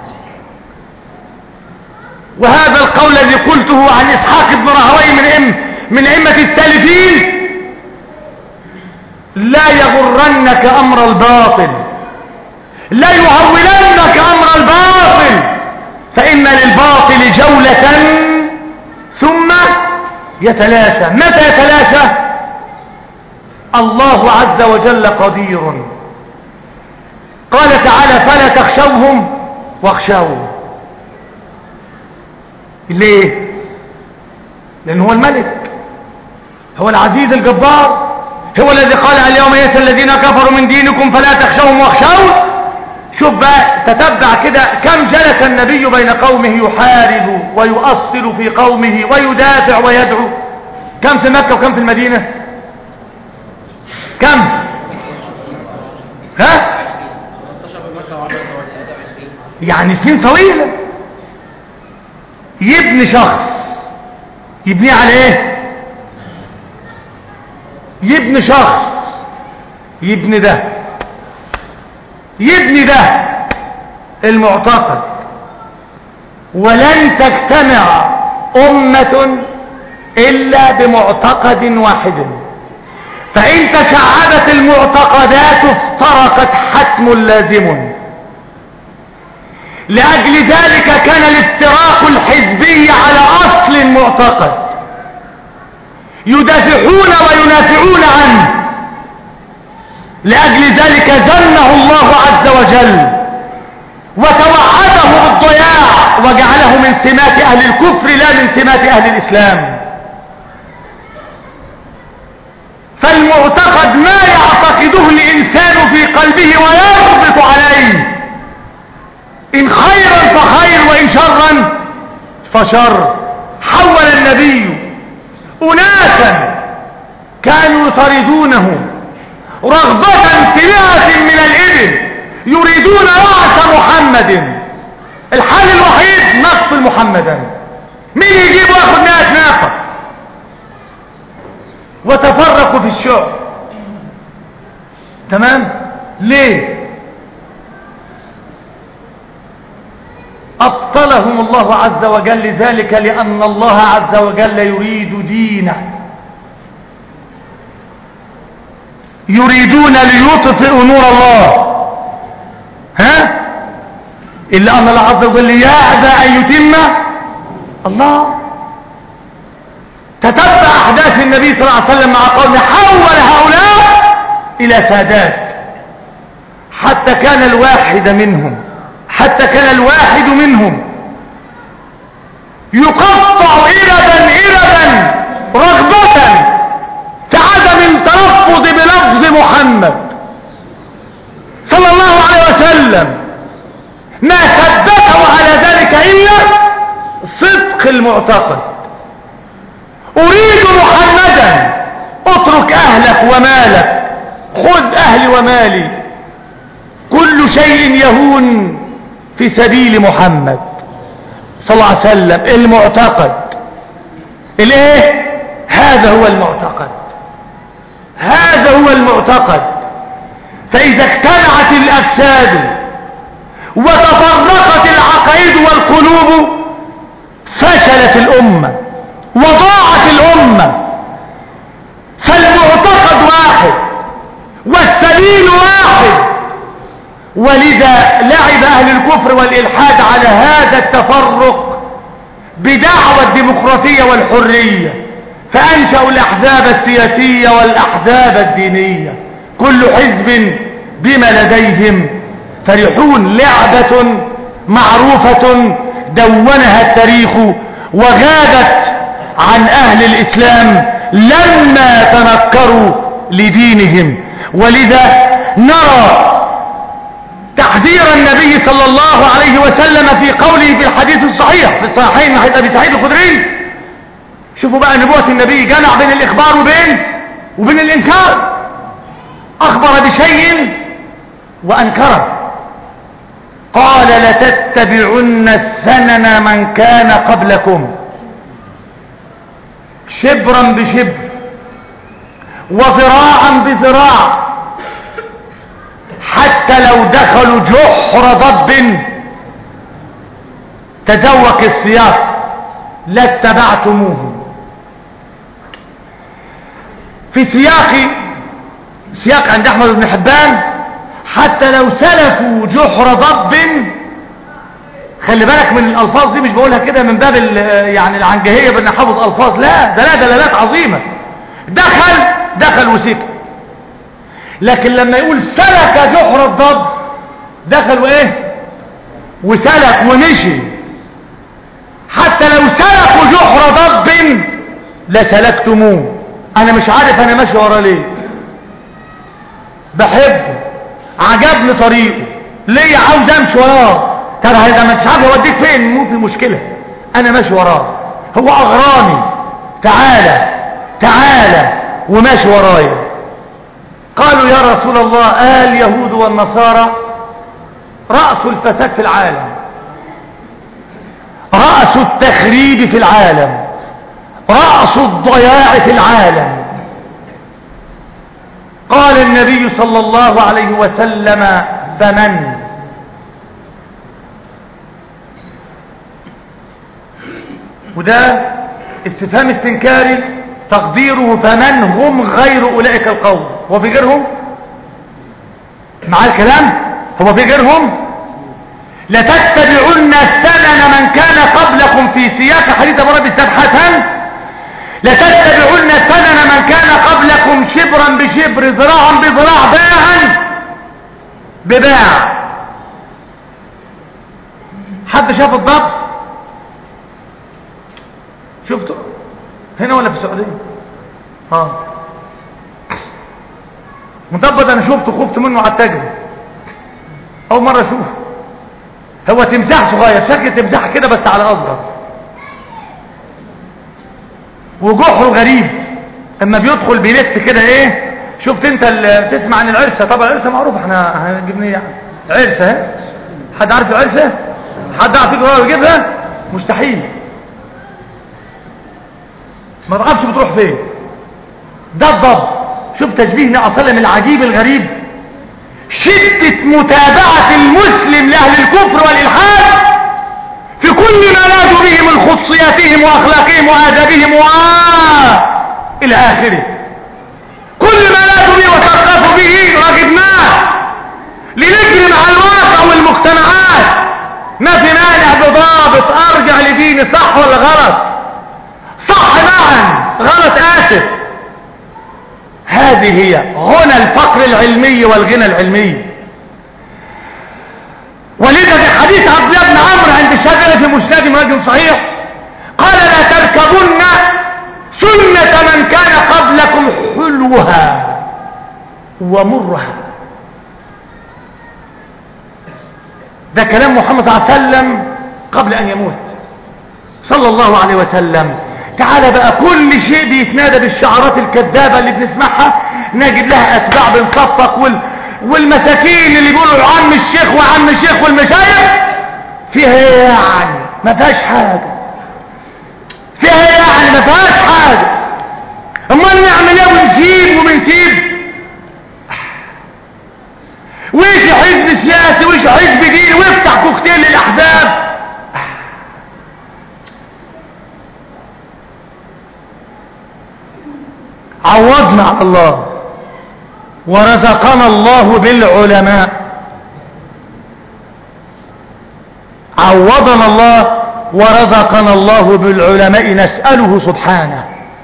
Speaker 1: وهذا القول الذي قلته عن إسحاق بن راهويه من أم من أئمة السالفين: لا يغرنك أمر الباطل، لا يهولنك أمر الباطل، فإن للباطل جولة ثم يتلاشى. متى يتلاشى؟ الله عز وجل قدير. قال تعالى: فلا تخشوهم واخشوه. ليه؟ لأنه هو الملك، هو العزيز الجبار، هو الذي قال اليوم يئس الذين كفروا من دينكم فلا تخشوهم واخشون. شوف بقى، تتبع كده كم جلس النبي بين قومه يحارب ويؤصل في قومه ويدافع ويدعو. كم في مكة وكم في المدينة؟ كم؟ ها؟ يعني سنين طويلة. يبني شخص يبنيه على ايه؟ يبني شخص يبني ده يبني ده المعتقد. ولن تجتمع أمة إلا بمعتقد واحد، فإن تشعبت المعتقدات افترقت حتم لازم. لأجل ذلك كان الافتراق الحزبي على أصل معتقد يدافعون وينافعون عنه. لأجل ذلك ذمه الله عز وجل وتوعده بالضياع وجعله من سمات أهل الكفر لا من سمات أهل الإسلام. فالمعتقد ما يعتقده الإنسان في قلبه ويربط عليه، إن خيرا فخير وإن شرا فشر. حول النبي أناسا كانوا يطاردونه رغبة في مئة من الإبل يريدون رأس محمد، الحل الوحيد نقتل محمدا. مين يجيب وياخد مئة ناقة؟ وتفرقوا في الشعب. تمام؟ ليه؟ أبطلهم الله عز وجل ذلك لأن الله عز وجل يريد دينه. يريدون ليطفئوا نور الله، ها؟ إلا أن الله عز وجل يعبى أن يتم الله. تتبع أحداث النبي صلى الله عليه وسلم مع قومه، حول هؤلاء إلى سادات، حتى كان الواحد منهم حتى كان الواحد منهم يقطع إربا إربا رغبة في عدم التلفظ بلفظ محمد صلى الله عليه وسلم، ما ثبته على ذلك إلا صدق المعتقد. أريد محمدا، اترك أهلك ومالك، خذ أهلي ومالي، كل شيء يهون في سبيل محمد صلى الله عليه وسلم. المعتقد الايه؟ هذا هو المعتقد، هذا هو المعتقد. فإذا اجتمعت الأجساد وتفرقت العقائد والقلوب فشلت الأمة وضاعت الأمة. فالمعتقد واحد والسبيل واحد، ولذا لعب أهل الكفر والإلحاد على هذا التفرق بدعوى الديمقراطية والحرية، فأنشأوا الأحزاب السياسية والأحزاب الدينية، كل حزب بما لديهم فرحون. لعبة معروفة دونها التاريخ وغابت عن أهل الإسلام لما تنكروا لدينهم. ولذا نرى تحذير النبي صلى الله عليه وسلم في قوله في الحديث الصحيح في الصحيحين من حديث أبي سعيد الخدري. شوفوا بقى نبوة النبي، جمع بين الإخبار وبين وبين الإنكار. أخبر بشيء وأنكره. قال لتتبعن السنن من كان قبلكم شبرا بشبر وذراعا بذراع، حتى لو دخلوا جحر ضب تذوق السياق لاتبعتموه. في سياق سياق عند احمد بن حبان، حتى لو سلكوا جحر ضب. خلي بالك من الالفاظ دي، مش بقولها كده من باب يعني العنجهيه بان حافظ الفاظ، لا، ده لا دلالات عظيمه. دخل دخل وسكت، لكن لما يقول سلك جحر الضب دخل وايه وسلك ومشي، حتى لو سلكوا جحر ضب لسلكتموه. انا مش عارف انا ماشي ورا ليه، بحبه، عجبني طريقه، ليه عاوز امشي وراه. طب هذا ما انتش عارف اوديك فين، مو في مشكله، انا ماشي وراه، هو اغراني، تعالى تعالى وماشي ورايا. قالوا يا رسول الله آل اليهود والنصارى رأس الفساد في العالم، رأس التخريب في العالم، رأس الضياع في العالم. قال النبي صلى الله عليه وسلم فمن؟ وده استفهام استنكاري، تقديره فمن هم غير أولئك القوم. هو في غيرهم؟ مع الكلام هو في غيرهم؟ لتتبعن سنن من كان قبلكم، في سياق حديث ابو ربي سبحة، لتتبعن سنن من كان قبلكم شبرا بشبر ذراعا بذراع باعا بباع. حد شاف الضبط؟ شفته هنا ولا في السعودية؟ اه مضبط، انا شفته خفت منه على التجربة، اول مرة اشوفه. هو تمساح صغير، شكل تمساح كده بس على اصغر، وجحره غريب، اما بيدخل بيلف كده ايه. شفت انت تسمع عن العرسة؟ طبعا العرسة معروف، احنا هنجيب يعني عرسة. ها حد عارف العرسة؟ حد عارف يجيبها ويجيبها؟ مستحيل، ما تعرفش بتروح فين. ده الضب. شوف تشبيه النبي صلى الله عليه وسلم العجيب الغريب، شدة متابعة المسلم لأهل الكفر والإلحاد في كل ما نادوا به من خصياتهم وأخلاقهم وآدابهم و إلى آخره. كل ما نادوا به وتثقفوا به رغبناه لنجري مع الواقع والمجتمعات. ما في مانع بضابط أرجع لديني، صح ولا غلط؟ صح معا، غلط آسف. هذه هي غنى الفقر العلمي والغنى العلمي. ولذا في حديث عبد الله بن عمرو عند الشافعي في مسند رجل صحيح، قال لا تركبن سنة من كان قبلكم حلوها ومرها. ده كلام محمد صلى الله عليه وسلم قبل ان يموت صلى الله عليه وسلم. تعالى بقى، كل شيء بيتنادى بالشعارات الكذابة اللي بنسمعها، نجد لها اتباع بنصفق، وال... والمساكين اللي بيقولوا عم الشيخ وعم الشيخ والمشايخ فيها يعني ما فيهاش حاجة، فيها يعني ما فيهاش حاجة. امال نعمل ايه ونسيب وبنسيب؟ ويجي حزب سياسي ويجي حزب ديني ويفتح كوكتيل للاحزاب. عوضنا على الله ورزقنا الله بالعلماء، عوضنا الله ورزقنا الله بالعلماء. نسأله سبحانه،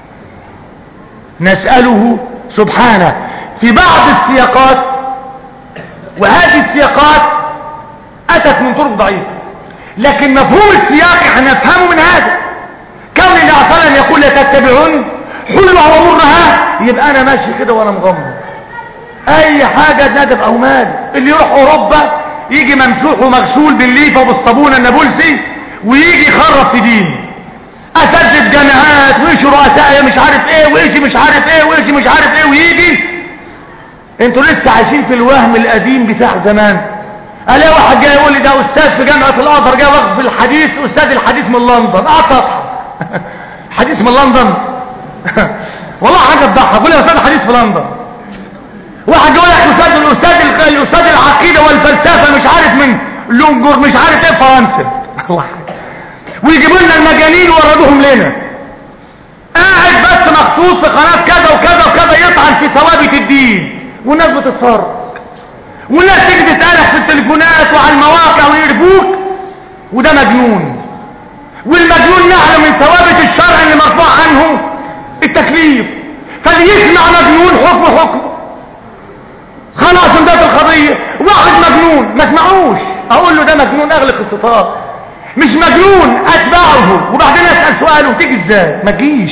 Speaker 1: نسأله سبحانه في بعض السياقات، وهذه السياقات أتت من طرق ضعيفة، لكن مفهوم السياق احنا نفهمه من هذا. كون الله صلى الله عليه وسلم يقول لا تتبعون حلوة ومرها، يبقى انا ماشي كده وانا مغمض، اي حاجة ندب او مال. اللي يروح اوروبا يجي ممسوح ومغسول بالليفة وبالصابونة النابلسي، ويجي يخرب في دين، اساتذة جامعات ويجي رؤساء مش عارف ايه ويجي مش عارف ايه ويجي مش عارف ايه ويجي. انتوا لسه عايشين في الوهم القديم بتاع زمان. الاقي واحد جاي يقول لي ده استاذ في جامعة الازهر، جاي واخد في الحديث، استاذ الحديث من لندن. اعطى حديث من لندن والله حاجه تضحك. يقول لي استاذ حديث في لندن. واحد يقول لك استاذ الاستاذ الاستاذ العقيده والفلسفه مش عارف من لونجور مش عارف ايه فرنسا. الله، ويجيبوا لنا المجانين ويوردوهم لنا. قاعد بس مخصوص في قناه كذا وكذا وكذا يطعن في ثوابت الدين، والناس بتتفرج، والناس تيجي تسالك في التليفونات وعلى المواقع ويرجوك. وده مجنون، والمجنون نعلم من ثوابت الشرع اللي مرفوع عنه التكليف، فاللي يسمع مجنون حكم حكم خلاص انتهت القضيه. واحد مجنون ما اسمعوش، اقول له ده مجنون، اغلق الستار. مش مجنون اتبعه وبعدين اسال سؤال وتيجي ازاي؟ ما تجيش.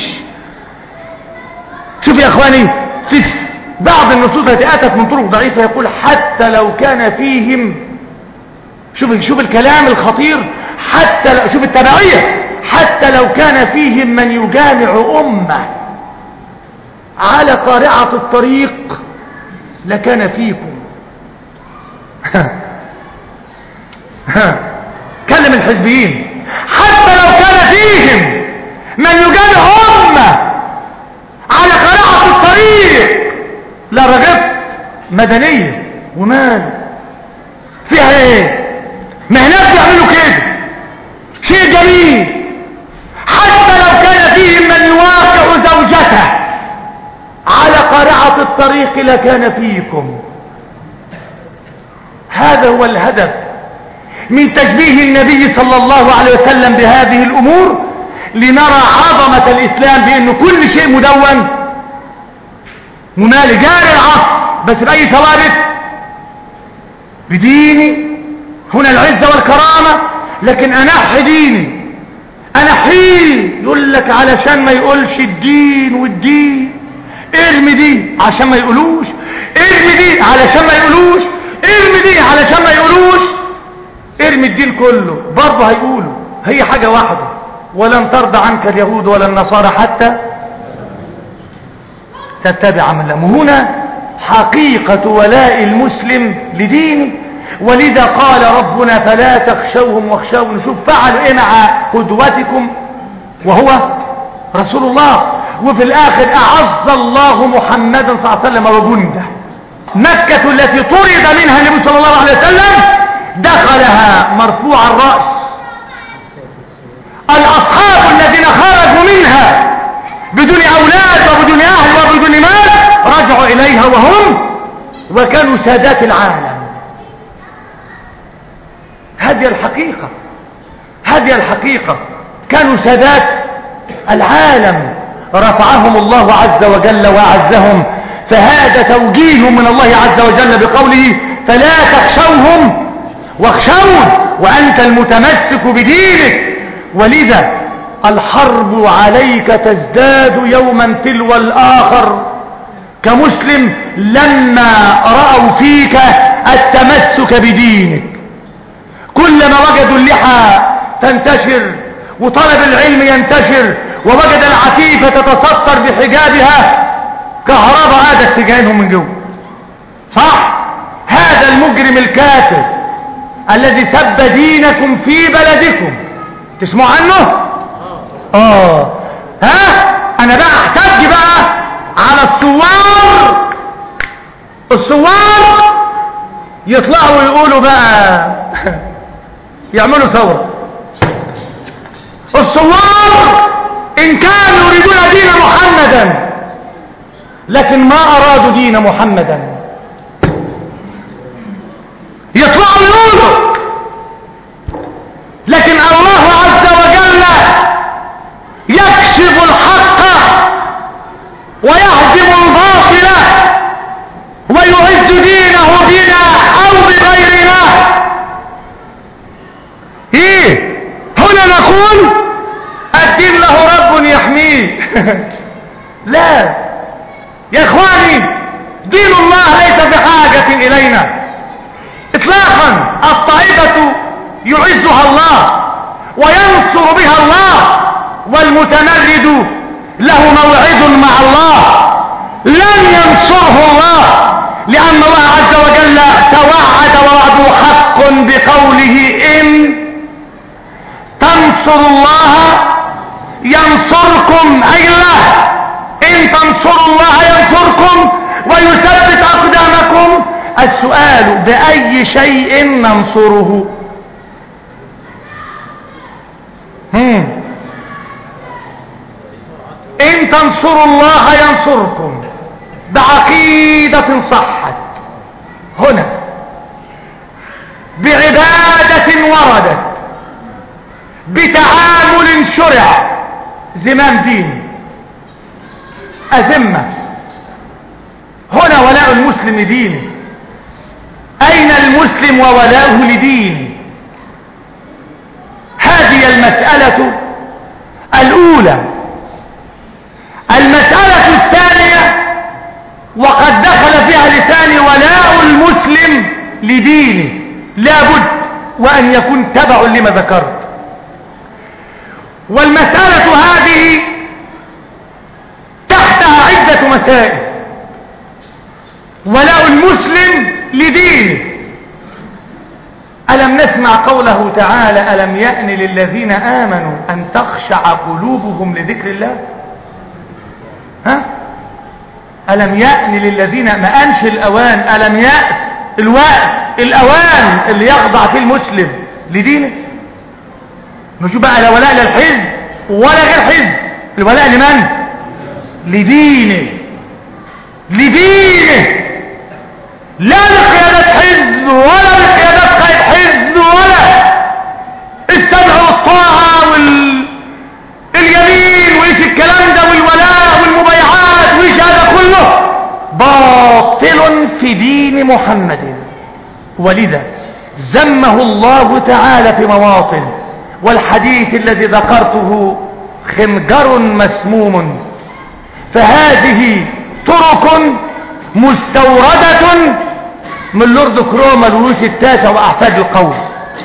Speaker 1: شوف يا اخواني، في بعض النصوص التي اتت من طرق ضعيفه يقول حتى لو كان فيهم، شوف شوف الكلام الخطير، حتى لو، شوف التبعيه، حتى لو كان فيهم من يجامع امه على قارعه الطريق لكان فيكم. كلم الحزبيين، حتى لو كان فيهم من يجامع امه على قارعه الطريق لا رغبت مدنيه ومال فيها ايه؟ ما هناك بيعملوا كده شيء جميل. حتى لو كان فيهم من يواقع زوجته على قارعة الطريق لكان فيكم. هذا هو الهدف من تشبيه النبي صلى الله عليه وسلم بهذه الأمور، لنرى عظمة الإسلام بأنه كل شيء مدون منال جاري العصر، بس بأي ثوابت؟ بديني، هنا العزة والكرامة، لكن أنحي ديني، أنحيه. يقول لك علشان ما يقولش الدين والدين، ارمي دي عشان ما يقولوش، ارمي دي علشان ما يقولوش، ارمي دي علشان ما يقولوش، ارمي الدين كله برضه هيقولوا. هي حاجة واحدة، ولن ترضى عنك اليهود ولا النصارى حتى تتبع ملتهم. هنا حقيقة ولاء المسلم لدينه، ولذا قال ربنا فلا تخشوهم واخشون. شوف فعلوا ايه مع قدوتكم وهو رسول الله، وفي الاخر اعز الله محمدا صلى الله عليه وسلم وجنده. مكة التي طرد منها النبي صلى الله عليه وسلم دخلها مرفوع الرأس. الاصحاب الذين خرجوا منها بدون اولاد وبدون اهل وبدون مال رجعوا اليها وهم وكانوا سادات العالم. هذه الحقيقة، هذه الحقيقة، كانوا سادات العالم، رفعهم الله عز وجل وأعزهم. فهذا توجيه من الله عز وجل بقوله فلا تخشوهم واخشون وأنت المتمسك بدينك. ولذا الحرب عليك تزداد يوما تلو الآخر كمسلم لما رأوا فيك التمسك بدينك. كلما وجدوا اللحى تنتشر وطلب العلم ينتشر ووجد العفيفة تتستر بحجابها كهرباء عادت تجاهلهم من جوه. صح؟ هذا المجرم الكافر الذي سب دينكم في بلدكم تسمعوا عنه؟ اه ها انا بقى احتاج بقى على الثوار. الثوار يطلعوا ويقولوا بقى يعملوا ثورة. الثوار ان كانوا يريدون دين محمدا لكن ما ارادوا دين محمدا يطلعوا يقولوا، لكن الله عز وجل يكشف الحق ويهدم الباطل ويعز دينه بنا او بغيرنا. ايه هنا نقول الدين له رب يحميه. لا يا اخواني، دين الله ليس بحاجة الينا اطلاقا. الطائفة يعزها الله وينصر بها الله، والمتمرد له موعد مع الله لن ينصره الله، لأن الله عز وجل توعد ووعده حق بقوله إن تنصروا الله ينصركم. أي الله إن تنصروا الله ينصركم ويثبت أقدامكم. السؤال بأي شيء ننصره؟ هم. إن تنصروا الله ينصركم بعقيدة صحت هنا، بعبادة وردت، بتعامل شرع، زمام دين، أذمة. هنا ولاء المسلم دينه. أين المسلم وولاؤه لدينه؟ هذه المسألة الأولى. المسألة الثانية وقد دخل فيها لسان ولاء المسلم لدينه لابد وأن يكون تبع لما ذكرت. والمسألة هذه تحتها عدة مسائل. ولاء المسلم لدينه، ألم نسمع قوله تعالى ألم يأن للذين آمنوا أن تخشع قلوبهم لذكر الله؟ ها؟ ألم يأن للذين، ما أنش الأوان، ألم يأن الوقت الأوان اللي يخضع فيه المسلم لدينه. نشوف بقى لا ولاء للحزب ولا غير حزب، الولاء لمن؟ لدينه. لدينه، لا لقيادة حزب ولا لقيادة قائد حزب ولا السمع والطاعة واليمين وإيش الكلام ده والولاء والمبايعات وإيش هذا كله باطل في دين محمد. ولذا ذمه الله تعالى في مواطن، والحديث الذي ذكرته خنجر مسموم. فهذه طرق مستوردة من لورد كروما لويس التاسع وأحفاد القوم.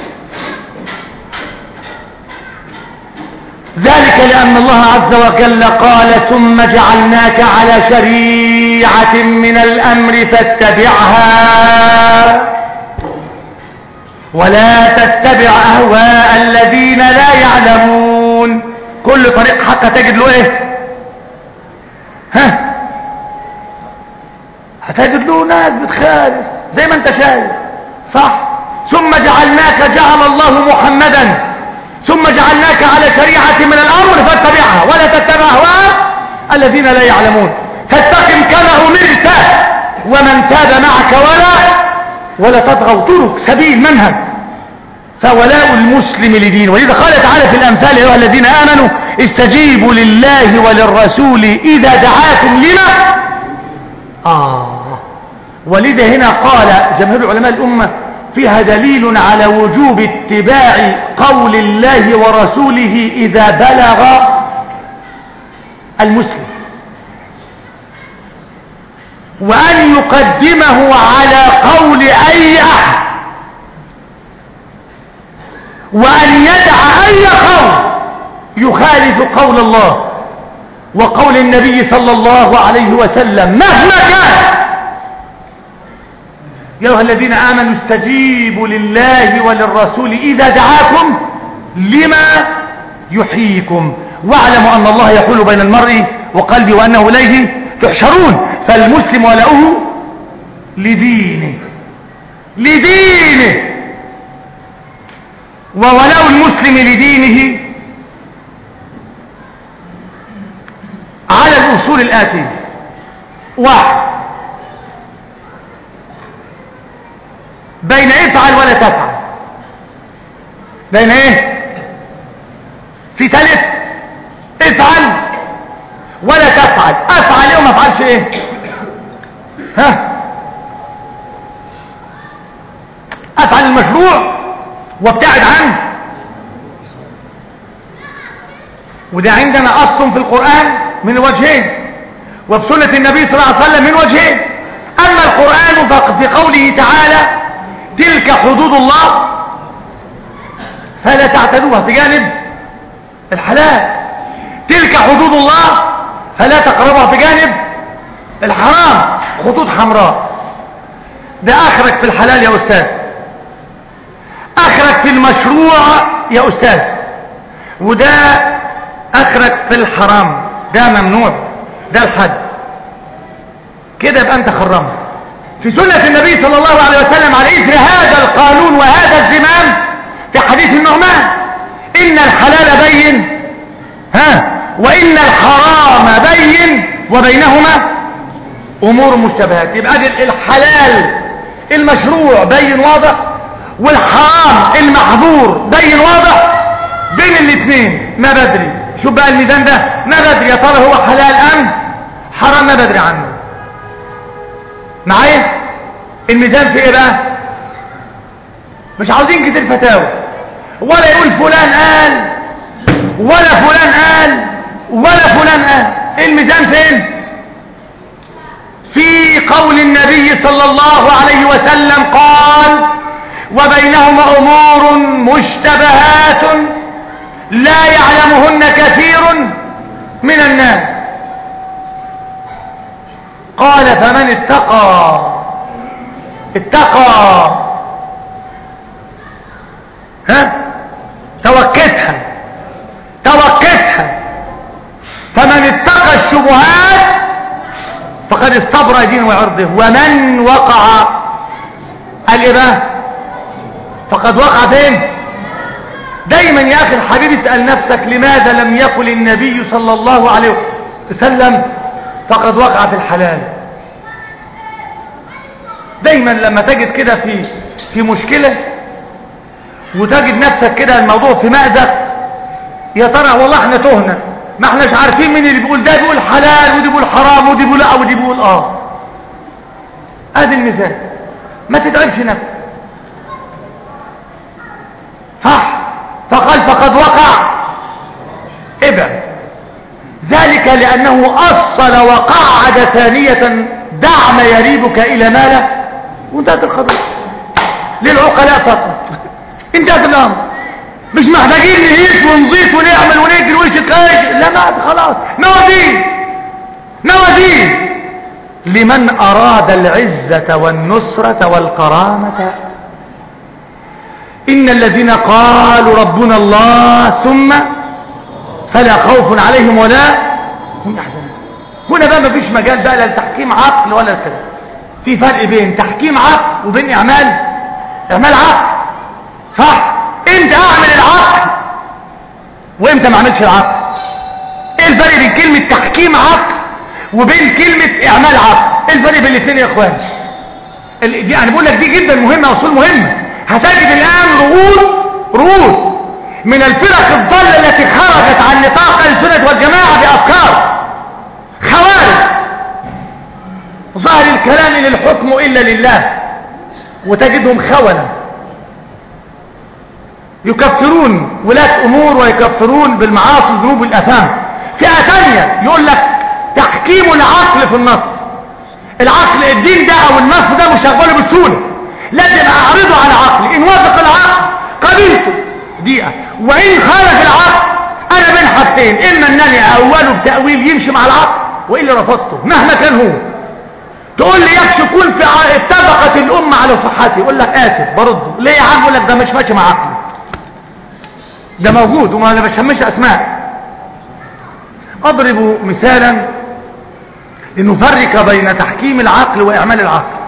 Speaker 1: ذلك لأن الله عز وجل قال ثم جعلناك على شريعة من الأمر فاتبعها ولا تتبع أهواء الذين لا يعلمون. كل طريق حق تجد له ايه؟ ها؟ هتجد له ناس بتخالف زي ما انت شايف، صح؟ ثم جعلناك، جعل الله محمدا ثم جعلناك على شريعة من الأمر فاتبعها ولا تتبع أهواء الذين لا يعلمون. فاستقم كما أمرت ومن تاب معك ولا ولا تطغوا طرق سبيل منهج. فولاء المسلم لدينه. ولذا قال تعالى في الأمثال يا أيها الذين آمنوا استجيبوا لله وللرسول إذا دعاكم لما آه. ولذا هنا قال جمهور علماء الأمة فيها دليل على وجوب اتباع قول الله ورسوله إذا بلغ المسلم، وأن يقدمه على قول أي أحد، وأن يدع أي قول يخالف قول الله وقول النبي صلى الله عليه وسلم مهما كان. يا أيها الذين آمنوا استجيبوا لله وللرسول إذا دعاكم لما يحييكم واعلموا أن الله يحول بين المرء وقلبه وأنه إليه تحشرون. فالمسلم ولاؤه لدينه لدينه وولاء المسلم لدينه على الأصول الآتية. واحد، بين افعل ولا تفعل. بين ايه؟ في ثالث افعل ولا تفعل. افعل ايه وما افعلش ايه؟ ها؟ افعل المشروع وابتعد عنه، وده عندنا اصل في القرآن من وجهين وفي سنة النبي صلى الله عليه وسلم من وجهين. اما القرآن ففي قوله تعالى تلك حدود الله فلا تعتدوها في جانب الحلال، تلك حدود الله فلا تقربها في جانب الحرام. خطوط حمراء. ده اخرك في الحلال يا استاذ، اخرك في المشروع يا استاذ، وده اخرك في الحرام، ده ممنوع، ده الحد. كده يبقى انت خرمت. في سنة النبي صلى الله عليه وسلم على إثر هذا القانون وهذا الزمام في حديث النعمان إن الحلال بين ها وإن الحرام بين وبينهما أمور مشتبهات. يبقى الحلال المشروع بين واضح والحرام المحظور بين واضح. بين الاثنين ما بدري. شوف بقى الميزان ده ما بدري يا ترى هو حلال أم حرام، ما بدري عنه. معايا؟ الميزان في ايه بقى؟ مش عاوزين كتير فتاوى، ولا يقول فلان قال ولا فلان قال ولا فلان قال. الميزان فين؟ في قول النبي صلى الله عليه وسلم قال: وبينهما امور مشتبهات لا يعلمهن كثير من الناس. قال: فمن اتقى اتقى ها توكتها توكتها فمن اتقى الشبهات فقد استبرأ دينه وعرضه. ومن وقع الإباه فقد وقع فين؟ دايما يا أخي الحبيب اسأل نفسك: لماذا لم يقل النبي صلى الله عليه وسلم فقد وقع في الحلال؟ دايما لما تجد كده في في مشكلة وتجد نفسك كده الموضوع في مأزق، يا ترى والله احنا تهنا، ما احناش عارفين مين اللي بيقول، ده بيقول حلال ودي بيقول حرام ودي بيقول اه ودي بيقول اه. ادي المثال، ما تتعبش نفسك. صح؟ فقال فقد وقع ابعد. ذلك لأنه أصل وقعد ثانية: دع ما يريبك إلى ما لا، وانتهت القضية. للعقلاء فقط انتهت الأمر. مش محتاجين نهيس ونزيط ونعمل ونجري ويشكاش، لا ما خلاص. موازين موازين لمن أراد العزة والنصرة والكرامة. إن الذين قالوا ربنا الله ثم فلا خوف عليهم ولا هم يحزنون. هنا بقى ما فيش مجال بقى لا لتحكيم عقل ولا كده. في فرق بين تحكيم عقل وبين اعمال اعمال عقل. صح؟ امتى اعمل العقل وامتى ما اعملش العقل؟ ايه الفرق بين كلمة تحكيم عقل وبين كلمة اعمال عقل؟ ايه الفرق بين الاثنين يا اخوان؟ دي انا بقول لك دي جدا مهمة، اصول مهمة. هتجد الان رؤوس رؤوس من الفرق الضالة التي خرجت عن نطاق السنة والجماعة بافكار خوارج. ظاهر الكلام ان الحكم الا لله، وتجدهم خونة يكفرون ولاة امور ويكفرون بالمعاصي والذنوب والاثام. فئة ثانية يقول لك تحكيم العقل في النص. العقل الدين ده او النص ده مش هقبله بسهولة، لازم اعرضه على عقلي. ان وافق العقل قبلته دقيقة، وان خالف العقل انا بين حاجتين: اما انني اوله بتأويل يمشي مع العقل، والا رفضته مهما كان هو. تقول لي يكفي يكون في اتفقت الامة على صحتي، يقول لك اسف برده. ليه يا عم؟ يقول لك ده مش ماشي مع عقلي. ده موجود وما انا بشمش اسماء. اضرب مثالا لنفرق بين تحكيم العقل واعمال العقل.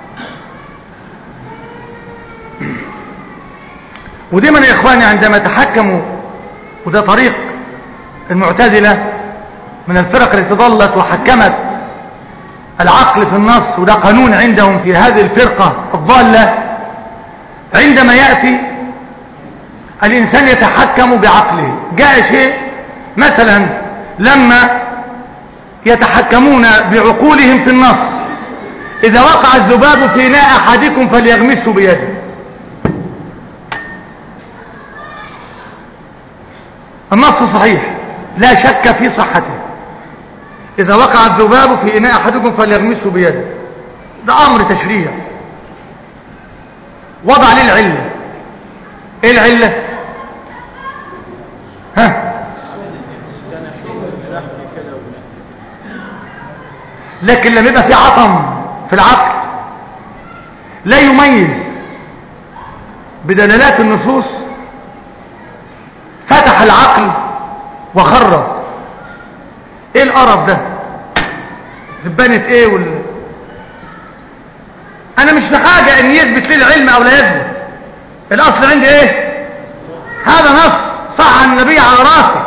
Speaker 1: ودايما يا اخواني عندما تحكموا، وده طريق المعتزلة من الفرق التي ضلت وحكمت العقل في النص، وده قانون عندهم في هذه الفرقة الضالة. عندما يأتي الإنسان يتحكم بعقله، جاء شيء مثلا لما يتحكمون بعقولهم في النص: إذا وقع الذباب في إناء أحدكم فليغمسه بيده. النص صحيح لا شك في صحته. إذا وقع الذباب في إناء أحدكم فليغمسه بيده. ده أمر تشريع وضع ليه العلة. إيه العلة؟ ها؟ لكن لما يبقى في عطم في العقل لا يميز بدلالات النصوص، فتح العقل وخرب. ايه القرف ده؟ زبانة ايه وال... انا مش في حاجة ان يثبت لي العلم او لا يثبت. الاصل عندي ايه؟ هذا نص صح عن النبي على راسي،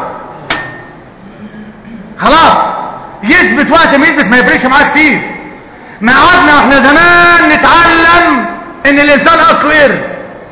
Speaker 1: خلاص. يثبت وقت ما يثبت ما يفرقش معاه كتير. ما قعدنا واحنا زمان نتعلم ان الانسان اصله قرد،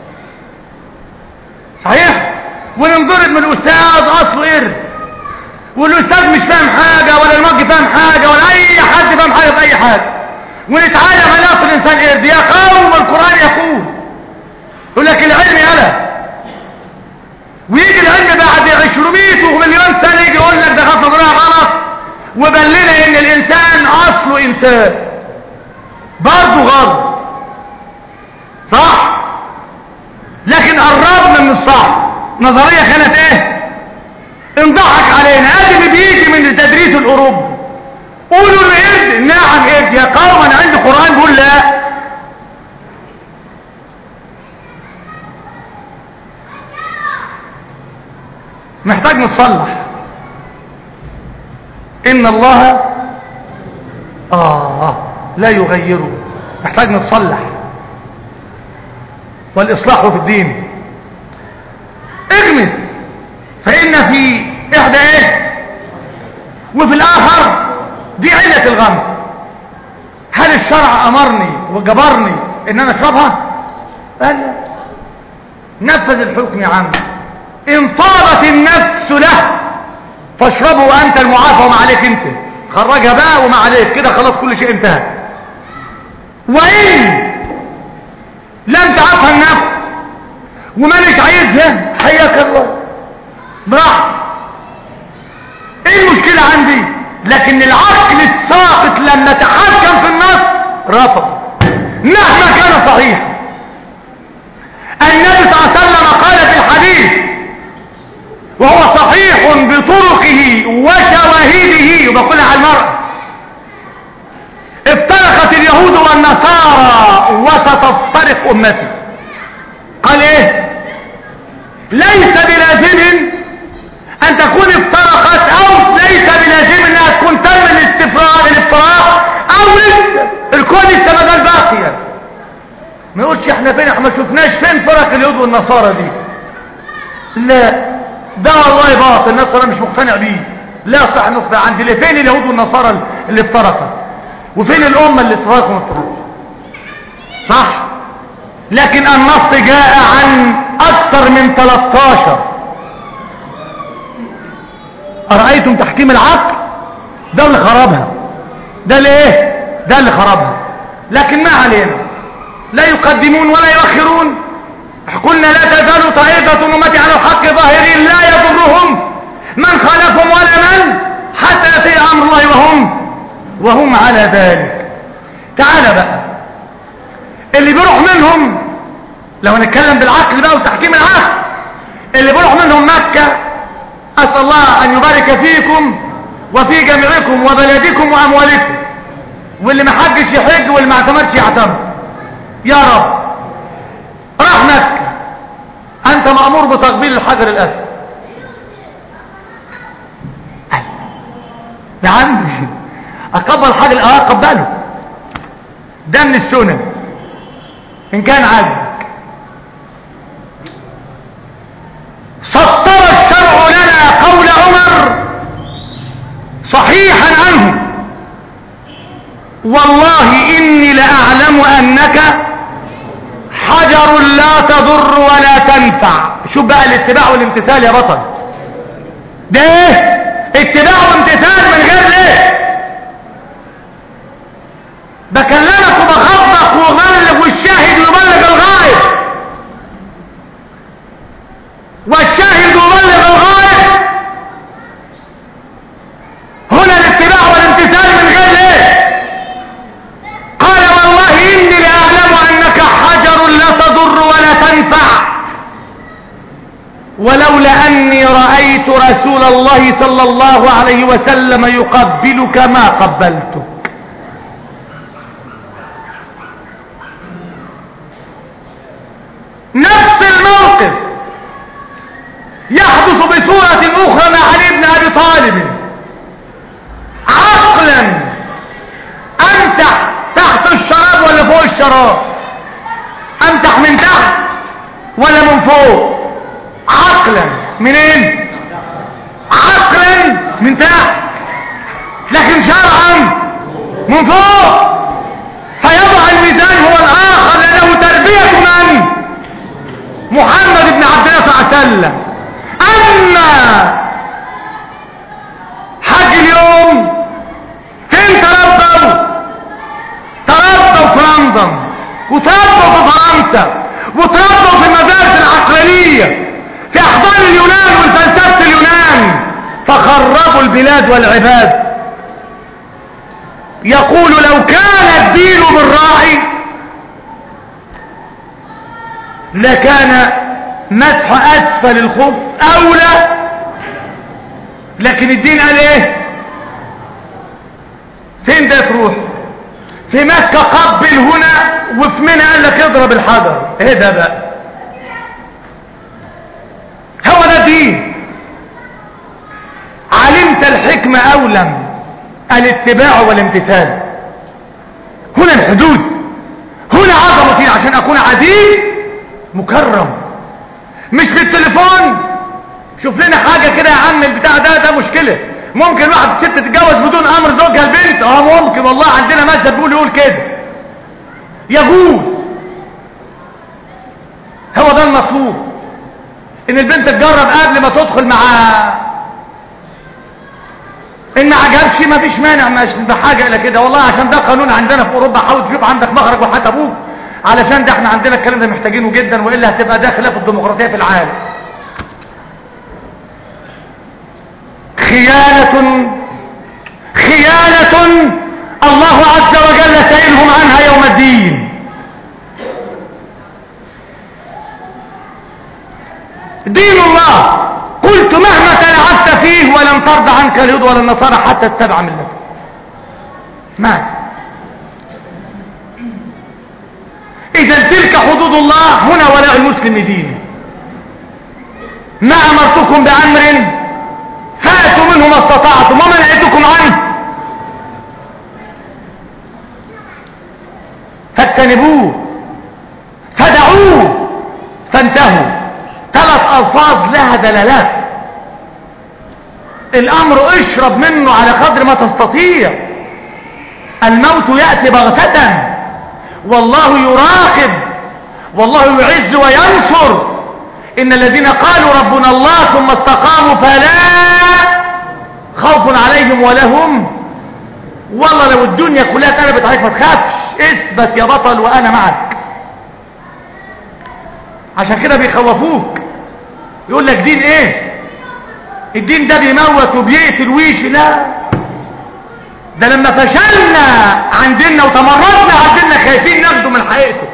Speaker 1: صحيح؟ وننضرب من الاستاذ اصله قرد، والاستاذ مش فاهم حاجه ولا المجي فاهم حاجه ولا اي حد فاهم حاجه في اي حاجه، ونتعلم على اصل الانسان قرد. يا قوم القران يقول يقول لك العلم يالا، ويجي العلم بعد عشرمية مليون سنة يجي يقول لك ده خط نظرها غلط، وبلنا ان الانسان اصله انسان برضه غلط صح، لكن قربنا من الصح. نظرية كانت ايه؟ انضحك علينا. ادم بيجي من التدريس الاوروبي، قولوا له ارد، نعم ارد يا قوم، انا عندي قرآن بيقول لا. محتاج نتصلح. ان الله اه لا يغيره، محتاج نتصلح. والاصلاح في الدين اغمس، فان في احدى ايه وفي الاخر دي علة الغمس. هل الشرع امرني وجبرني ان انا اشربها؟ قال نفذ الحكم يا عم. ان طابت النفس له فاشربه وانت المعافى وما عليك انت، خرجها بقى وما عليك كده، خلاص كل شيء انتهى. وان لم تعافى النفس ومانيش عايزها، حياك الله براحتك، ايه المشكلة عندي؟ لكن العقل الساقط لما تحكم في النص رفض مهما كان صحيح. النبي صلى الله عليه وسلم قال في الحديث وهو صحيح بطرقه وشواهده، وبقولها على المرأة: افترقت اليهود والنصارى وستفترق امتي. قال ايه؟ ليس بلازم ان تكون افترقت، او ليس بلازم انها تكون تم الاستفراغ الافتراق، او لسه الكون لسه ما زال باقيا. ما يقولش احنا فين، احنا ما شفناش فين فرق اليهود والنصارى دي. لا، ده والله باطل، الناس انا مش مقتنع بيه، لا صح نصبح عندي ليه. فين اليهود والنصارى اللي افترقت؟ وفين الامه اللي افترقت وافترقت؟ صح، لكن النص جاء عن اكثر من ثلاثة عشر. أرأيتم تحكيم العقل؟ ده اللي خربها، ده اللي ايه؟ ده اللي خربها. لكن ما علينا، لا يقدمون ولا يؤخرون. قلنا لا تزال طائفة أمتي على الحق ظاهرين لا يضرهم من خالفهم ولا من، حتى يأتي أمر الله وهم وهم على ذلك. تعال بقى اللي بيروح منهم، لو نتكلم بالعقل بقى وتحكيم العقل، اللي بيروح منهم مكة، أسأل الله أن يبارك فيكم وفي جميعكم وبلدكم وأموالكم، واللي ما حجش يحج واللي ما اعتمرش يعتمر يا رب. راح مكة، أنت مأمور بتقبيل الحجر الأسود. يا عم أقبل الحجر، اه أقبله، ده من السنة إن كان عاجبك. سطر الشرع لنا قول عمر صحيحا عنه: والله إني لأعلم أنك حجر لا تضر ولا تنفع. شوف بقى الاتباع والامتثال يا بطل، ده ايه؟ اتباع وامتثال من غير ليه؟ بكلمك وبخبط وبلغ، والشاهد يبلغ الغائب، والشاهد يبلغ الغائب. هنا الاتباع والامتثال من غير ليه؟ قال والله إني لأعلم أنك حجر لا تضر ولا تنفع، ولولا أني رأيت رسول الله صلى الله عليه وسلم يقبلك ما قبلتك. نفس الموقف يحدث بصورة أخرى مع علي بن أبي طالب. عقلا أمسح تحت الشراب ولا فوق الشراب؟ أمسح من تحت ولا من فوق؟ عقلا منين؟ عقلا من تحت، لكن شرعا من فوق. فيضع الميزان هو الآخر، لأنه تربية من؟ محمد بن عبد الله صلى الله عليه وسلم. أما حج اليوم فين تربوا؟ تربوا في لندن، وتربوا في فرنسا، وتربوا في خربوا البلاد والعباد. يقول لو كان الدين بالراعي لكان مسح اسفل الخف اولى، لكن الدين قال ايه؟ فين ده تروح؟ في مكة قبل هنا، وفي منى قال لك اضرب الحجر. ايه ده بقى؟ هو ده دين. علمت الحكمة او لم؟ الاتباع والامتثال. هنا الحدود، هنا عظمة دين، عشان اكون عديد مكرم. مش في التليفون شوف لنا حاجة كده يا عم البتاع ده، ده مشكلة. ممكن واحد ست تتجوز بدون امر زوجها البنت، اه ممكن والله، عندنا مذهب بيقول يقول كده يجوز. هو ده المطلوب، ان البنت تجرب قبل ما تدخل معاه. ان ما عجبش ما فيش مانع، مش بحاجه الى كده والله، عشان ده قانون عندنا في اوروبا. حاول تشوف عندك مخرج وحتى ابوك، علشان ده احنا عندنا الكلام ده محتاجينه جدا، والا هتبقى ده خلاف الديمقراطيه في العالم. خيانه خيانه الله عز وجل سائلهم عنها يوم الدين. دين الله قلت مهما تلعبت فيه ولم ترضى عنك اليهود ولا النصارى حتى تتبع ملته. ما اذا تلك حدود الله. هنا ولاء المسلم دين. ما امرتكم بامر فاتوا منه ما استطعتم وما نهيتكم عنه فاجتنبوه فدعوه فانتهوا. ثلاث الفاظ لها دلالات. الامر اشرب منه على قدر ما تستطيع. الموت يأتي بغتة، والله يراقب، والله يعز وينصر. ان الذين قالوا ربنا الله ثم استقاموا فلا خوف عليهم ولا هم. والله لو الدنيا كلها اتقلبت عليك ما تخافش، اثبت يا بطل وانا معك. عشان كده بيخوفوك، يقول لك دين ايه؟ الدين ده بيموت وبيقتل ويش. لا، ده لما فشلنا عن ديننا وتمردنا عن ديننا خايفين ناخده من حقيقته.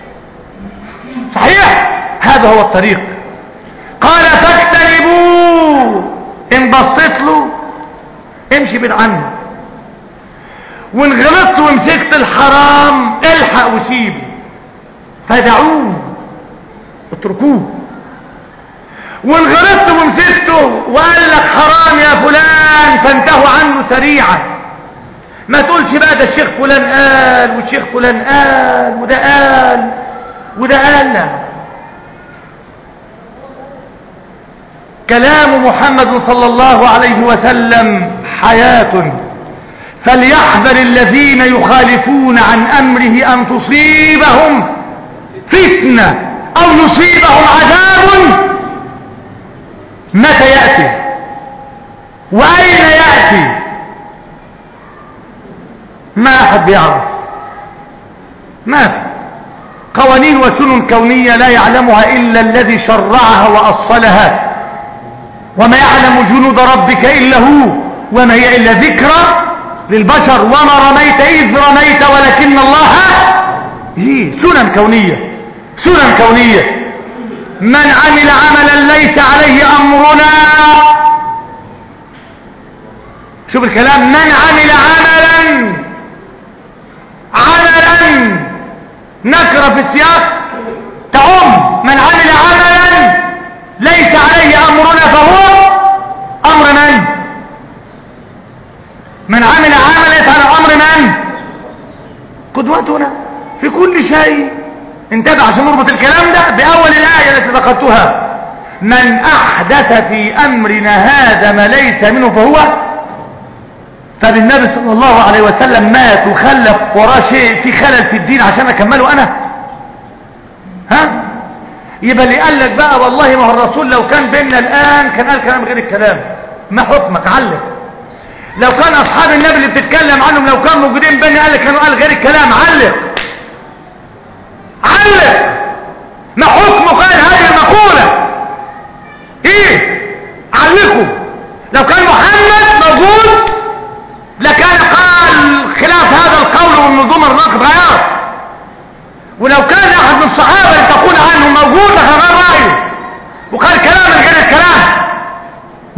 Speaker 1: صحيح، هذا هو الطريق. قال فاجتنبوه. ان بصيت له امشي بعيد عنه، وان غلطت ومسكت الحرام الحق وسيبه. فدعوه، اتركوه. وان غلطت ومسكته وقال لك حرام يا فلان فانتهوا عنه سريعا. ما تقولش بقى ده الشيخ فلان قال والشيخ فلان قال وده قال وده قال. لا، كلام محمد صلى الله عليه وسلم حياة. فليحذر الذين يخالفون عن امره ان تصيبهم فتنة او يصيبهم عذاب. متى يأتي واين يأتي ما احد بيعرف. ما في قوانين وسنن كونية لا يعلمها الا الذي شرعها واصلها. وما يعلم جنود ربك الا هو، وما هي الا ذكرى للبشر. وما رميت اذ رميت ولكن الله. هي سنن كونية، سنن كونية. من عمل عملا ليس عليه امرنا. شوف الكلام، من عمل عملا عملا نكرة في السياق تعم. من عمل عملا ليس عليه امرنا فهو امر من؟ من عمل عملا ليس على امر من؟ قدوتنا في كل شيء. انتبه عشان نربط الكلام ده باول الايه التي ذكرتها. من احدث في امرنا هذا ما ليس منه فهو. فالنبي صلى الله عليه وسلم مات وخلف وراه شيء في خلل في الدين عشان اكمله انا؟ ها؟ يبقى اللي قال لك بقى والله ما هو الرسول لو كان بيننا الان كان قال كلام غير الكلام. ما حكمك؟ علق. لو كان اصحاب النبي اللي بتتكلم عنهم لو كانوا موجودين بيننا قال كانوا قال غير الكلام. علق علق. ما حكمه قال هذه المقولة؟ ايه علقوا. لو كان محمد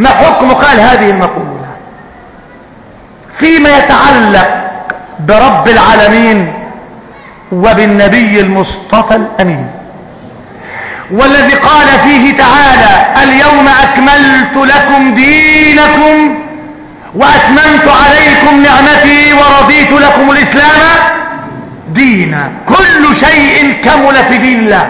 Speaker 1: ما حكم قال هذه المقولة فيما يتعلق برب العالمين وبالنبي المصطفى الأمين، والذي قال فيه تعالى اليوم أكملت لكم دينكم وأتممت عليكم نعمتي ورضيت لكم الإسلام دينا. كل شيء كمل في دين الله،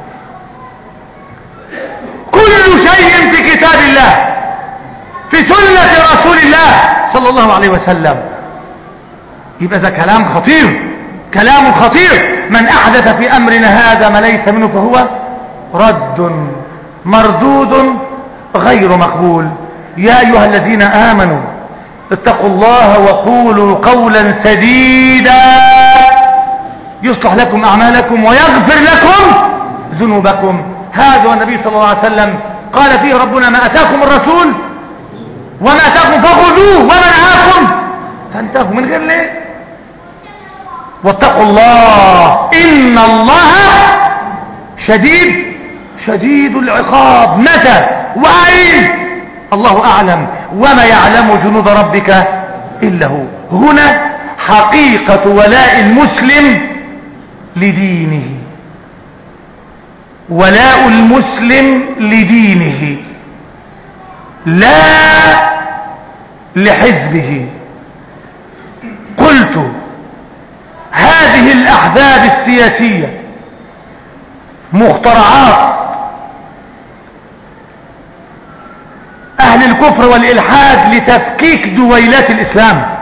Speaker 1: كل شيء في كتاب الله، في سنة رسول الله صلى الله عليه وسلم. يبقى ذا كلام خطير، كلام خطير. من أحدث في أمرنا هذا ما ليس منه فهو رد مردود غير مقبول. يا أيها الذين آمنوا اتقوا الله وقولوا قولا سديدا يصلح لكم أعمالكم ويغفر لكم ذنوبكم. هذا النبي صلى الله عليه وسلم قال فيه ربنا ما أتاكم الرسول وما أتاكم فخذوه وما نهاكم فانتهوا. من غير ليه؟ واتقوا الله إن الله شديد شديد العقاب. متى وأين؟ الله أعلم، وما يعلم جنود ربك إلا هو. هنا حقيقة ولاء المسلم لدينه، ولاء المسلم لدينه لا لحزبه. قلت هذه الأحزاب السياسية مخترعات أهل الكفر والإلحاد لتفكيك دويلات الإسلام.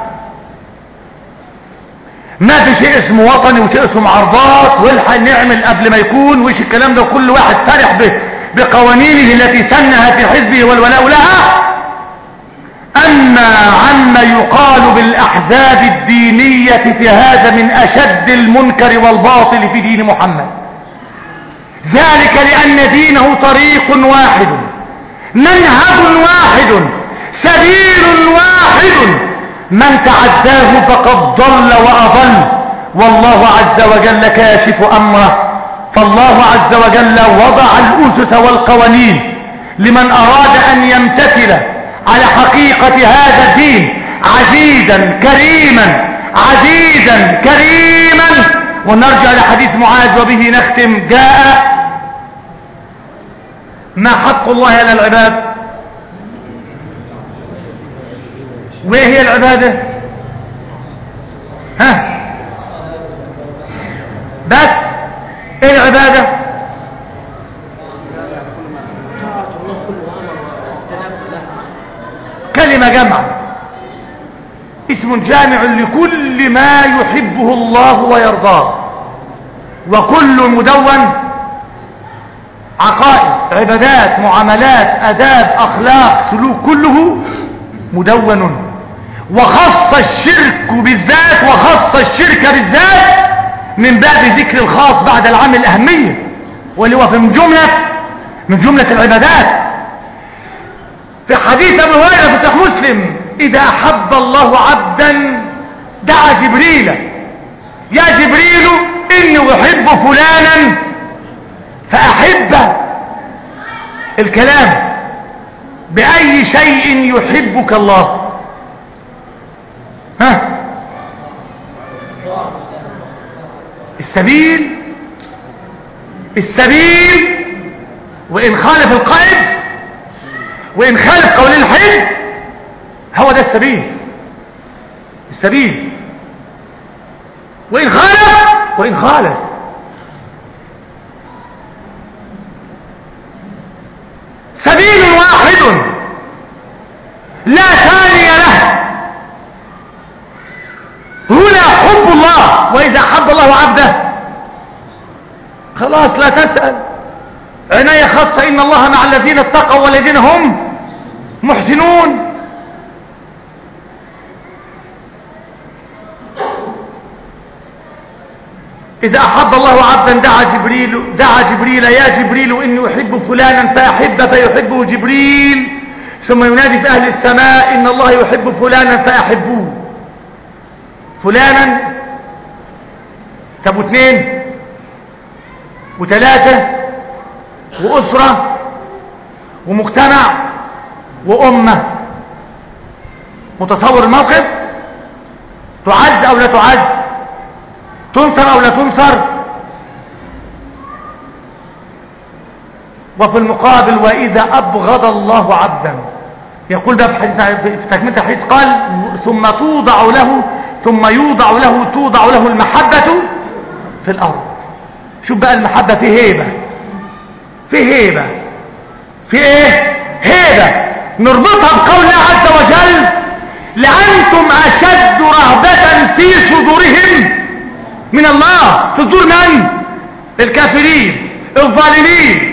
Speaker 1: ما في شيء اسمه وطني وشيء اسمه معارضات والحق نعمل قبل ما يكون وش الكلام ده. كل واحد فرح به بقوانينه التي سنها في حزبه والولاء لها. أما عما يقال بالأحزاب الدينية في هذا من أشد المنكر والباطل في دين محمد. ذلك لأن دينه طريق واحد منهج واحد سبيل واحد، من تعداه فقد ضل وأضل، والله عز وجل كاشف أمره. فالله عز وجل وضع الأسس والقوانين لمن أراد أن يمتثل على حقيقة هذا الدين عزيزا كريما عزيزا كريما. ونرجع لحديث معاذ وبه نختم. جاء ما حق الله على العباد. وايه هي العبادة؟ ها بس ايه العبادة؟ كلمة جمع اسم جامع لكل ما يحبه الله ويرضاه، وكل مدون عقائد عبادات معاملات أداب أخلاق سلوك كله مدون. وخص الشرك بالذات وخص الشرك بالذات من باب ذكر الخاص بعد العام الأهمية، واللي هو من جملة من جملة العبادات. في حديث أبي هريرة في صحيح مسلم إذا أحب الله عبدا دعا جبريل يا جبريل إني أحب فلانا فأحبه. الكلام بأي شيء يحبك الله؟ ها السبيل السبيل وإن خالف القائد وإن خالف قول الحج هو ده السبيل. السبيل وإن خالف وإن خالف سبيل واحد لا ثاني له. هنا حب الله، وإذا حب الله عبده خلاص لا تسأل. عناية خاصة إن الله مع الذين اتقوا والذين هم محسنون. إذا أحب الله عبدا دعا جبريل دعا جبريل يا جبريل إني أحب فلانا فأحب فيحبه جبريل، ثم ينادي في أهل السماء إن الله يحب فلانا فأحبوه. فلانا طب واثنين وثلاثة وأسرة ومجتمع وأمة. متصور الموقف؟ تعز أو لا تعز؟ تنصر أو لا تنصر؟ وفي المقابل وإذا أبغض الله عبدا، يقول ده في تكملة الحديث قال ثم توضع له ثم يوضع له توضع له المحبة في الأرض. شوف بقى المحبة في هيبة، في هيبة، في ايه؟ هيبة نربطها بقول الله عز وجل لأنتم أشد رهبة في صدورهم من الله. في صدور من؟ الكافرين الظالمين.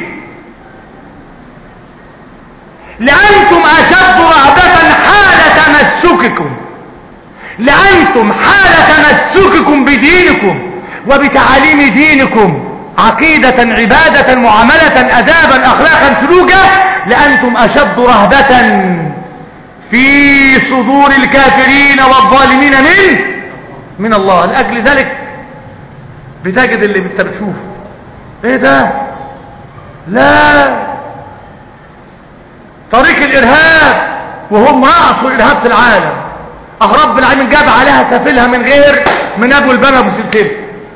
Speaker 1: لأنتم أشد رهبة حال تمسككم، لأنتم حال تمسككم بدينكم وبتعاليم دينكم، عقيدة عبادة معاملة أدابا أخلاقا سلوكا، لأنتم أشد رهبة في صدور الكافرين والظالمين من من الله. لأجل ذلك بتجد اللي انت بتشوفه ايه ده؟ لا، طريق الإرهاب وهم رأسوا الإرهاب في العالم. اه رب العالمين جاب عليها سفلها من غير من أبو البنا أبو سلسلة.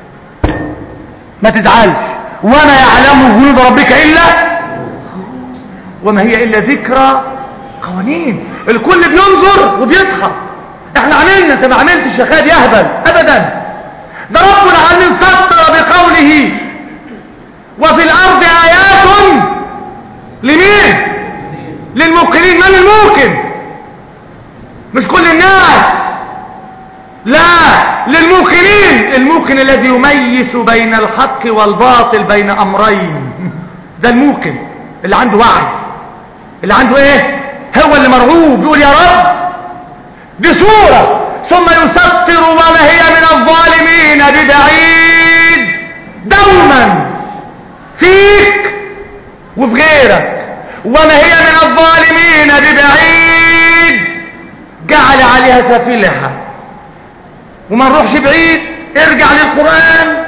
Speaker 1: ما تزعلش، وما يعلم جنود ربك إلا وما هي إلا ذكرى قوانين. الكل بينظر وبيضحك. احنا عملنا، انت ما عملتش يا خالد يهبل ابدا. ده رب العالمين سطر بقوله وفي الأرض آيات لمين؟ للموقنين. من الموقن؟ مش كل الناس، لا، للموقنين. الموقن الذي يميز بين الحق والباطل، بين أمرين. ده الموقن اللي عنده وعي، اللي عنده ايه؟ هو اللي مرعوب يقول يا رب دي صورة ثم يسطر وما هي من الظالمين ببعيد، دوما فيك وفي غيرك، وما هي من الظالمين ببعيد، جعل عليها سفلها. وما نروحش بعيد، ارجع للقرآن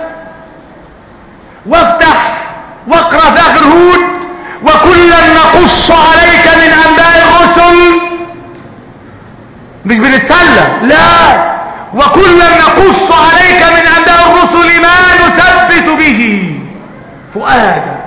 Speaker 1: وافتح واقرأ في آخر هود وكلا نقص عليك من أنباء الرسل. مش بنتسلى، لا، وكلا نقص عليك من أنباء الرسل ما نثبت به فؤادك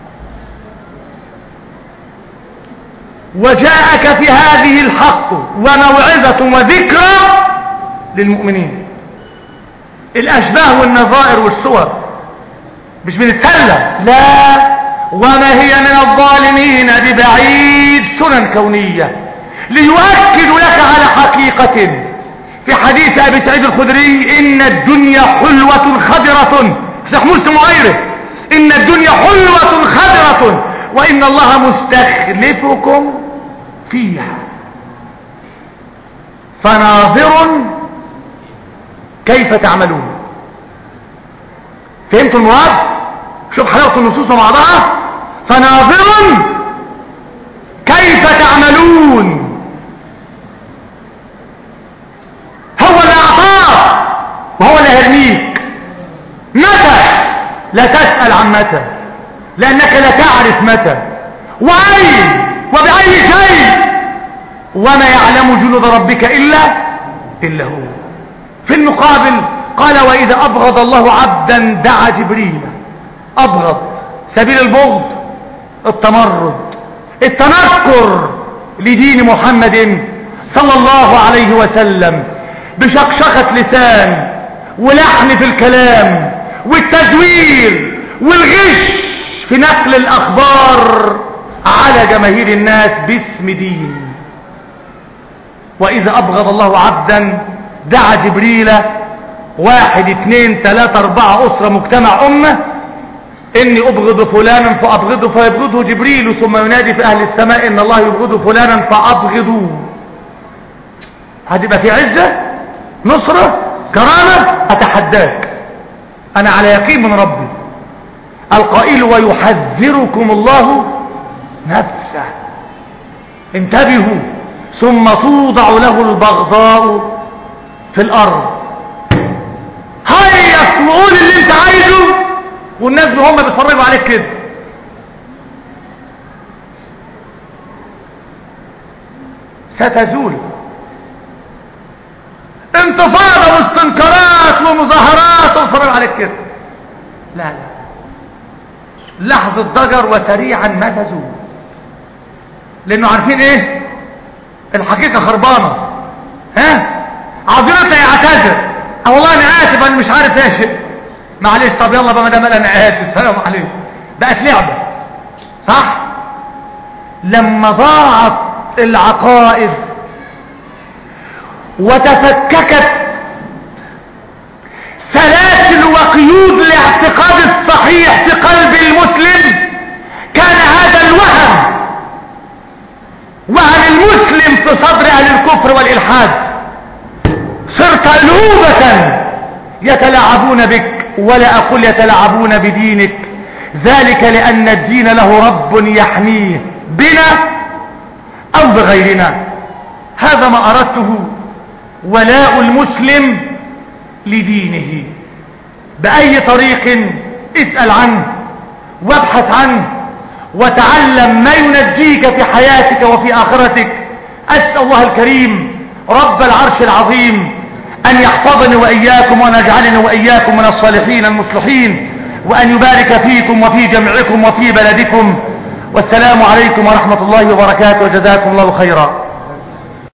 Speaker 1: وجاءك في هذه الحق وموعظة وذكرى للمؤمنين. الأشباه والنظائر والصور مش بنتسلى، لا، وما هي من الظالمين ببعيد. سنن كونية ليؤكد لك على حقيقة. في حديث أبي سعيد الخدري إن الدنيا حلوة خضرة، صحيح مسلم وغيره، إن الدنيا حلوة خضرة وإن الله مستخلفكم فيها فناظر كيف تعملون. فهمتوا المراد؟ شوف حلاوة النصوص مع بعضها. فناظر كيف تعملون. هو اللي أعطاك وهو اللي هيرميك. متى؟ لا تسأل عن متى، لأنك لا تعرف متى وأين وبأي شيء، وما يعلم جنود ربك إلا إلا هو. في المقابل قال وإذا أبغض الله عبدا دعا جبريل. أبغض سبيل البغض، التمرد، التنكر لدين محمد صلى الله عليه وسلم بشقشقة لسان ولحن في الكلام والتزوير والغش في نقل الأخبار على جماهير الناس باسم دين. وإذا أبغض الله عبدا دعا جبريل، واحد اثنين ثلاثة أربعة أسرة مجتمع أمة، إني أبغض فلانا فأبغضه فيبغضه جبريل، ثم ينادي في أهل السماء إن الله يبغض فلانا فأبغضوه. هتبقى في عزة، نصرة، كرامة. أتحداك، أنا على يقين من ربي القائل ويحذركم الله نفسه. انتبهوا. ثم توضع له البغضاء في الأرض. هيا وقول اللي انت عايزه والناس هم بيتفرجوا عليك كده. ستزول. انتفاضة واستنكارات ومظاهرات وفرر عليك كده، لا لا، لحظة ضجر وسريعا ما تزول، لانه عارفين ايه الحقيقة خربانة. ها عاوزين يعتذر، اه والله انا اسف انا مش عارف ايه شيء، معلش طب يلا بقى ما دام انا اسف سلام عليكم، بقت لعبة صح. لما ضاعت العقائد وتفككت سلاسل وقيود الاعتقاد الصحيح في قلب المسلم، كان هذا الوهم، وهم المسلم في صدر اهل الكفر والالحاد، صرت ألوبة يتلاعبون بك، ولا اقول يتلاعبون بدينك، ذلك لان الدين له رب يحميه بنا او بغيرنا. هذا ما اردته، ولاء المسلم لدينه بأي طريق اسأل عنه وابحث عنه وتعلم ما ينجيك في حياتك وفي آخرتك. أسأل الله الكريم رب العرش العظيم أن يحفظني وإياكم وأن يجعلني وإياكم من الصالحين المصلحين، وأن يبارك فيكم وفي جمعكم وفي بلدكم. والسلام عليكم ورحمة الله وبركاته، وجزاكم الله خيرا.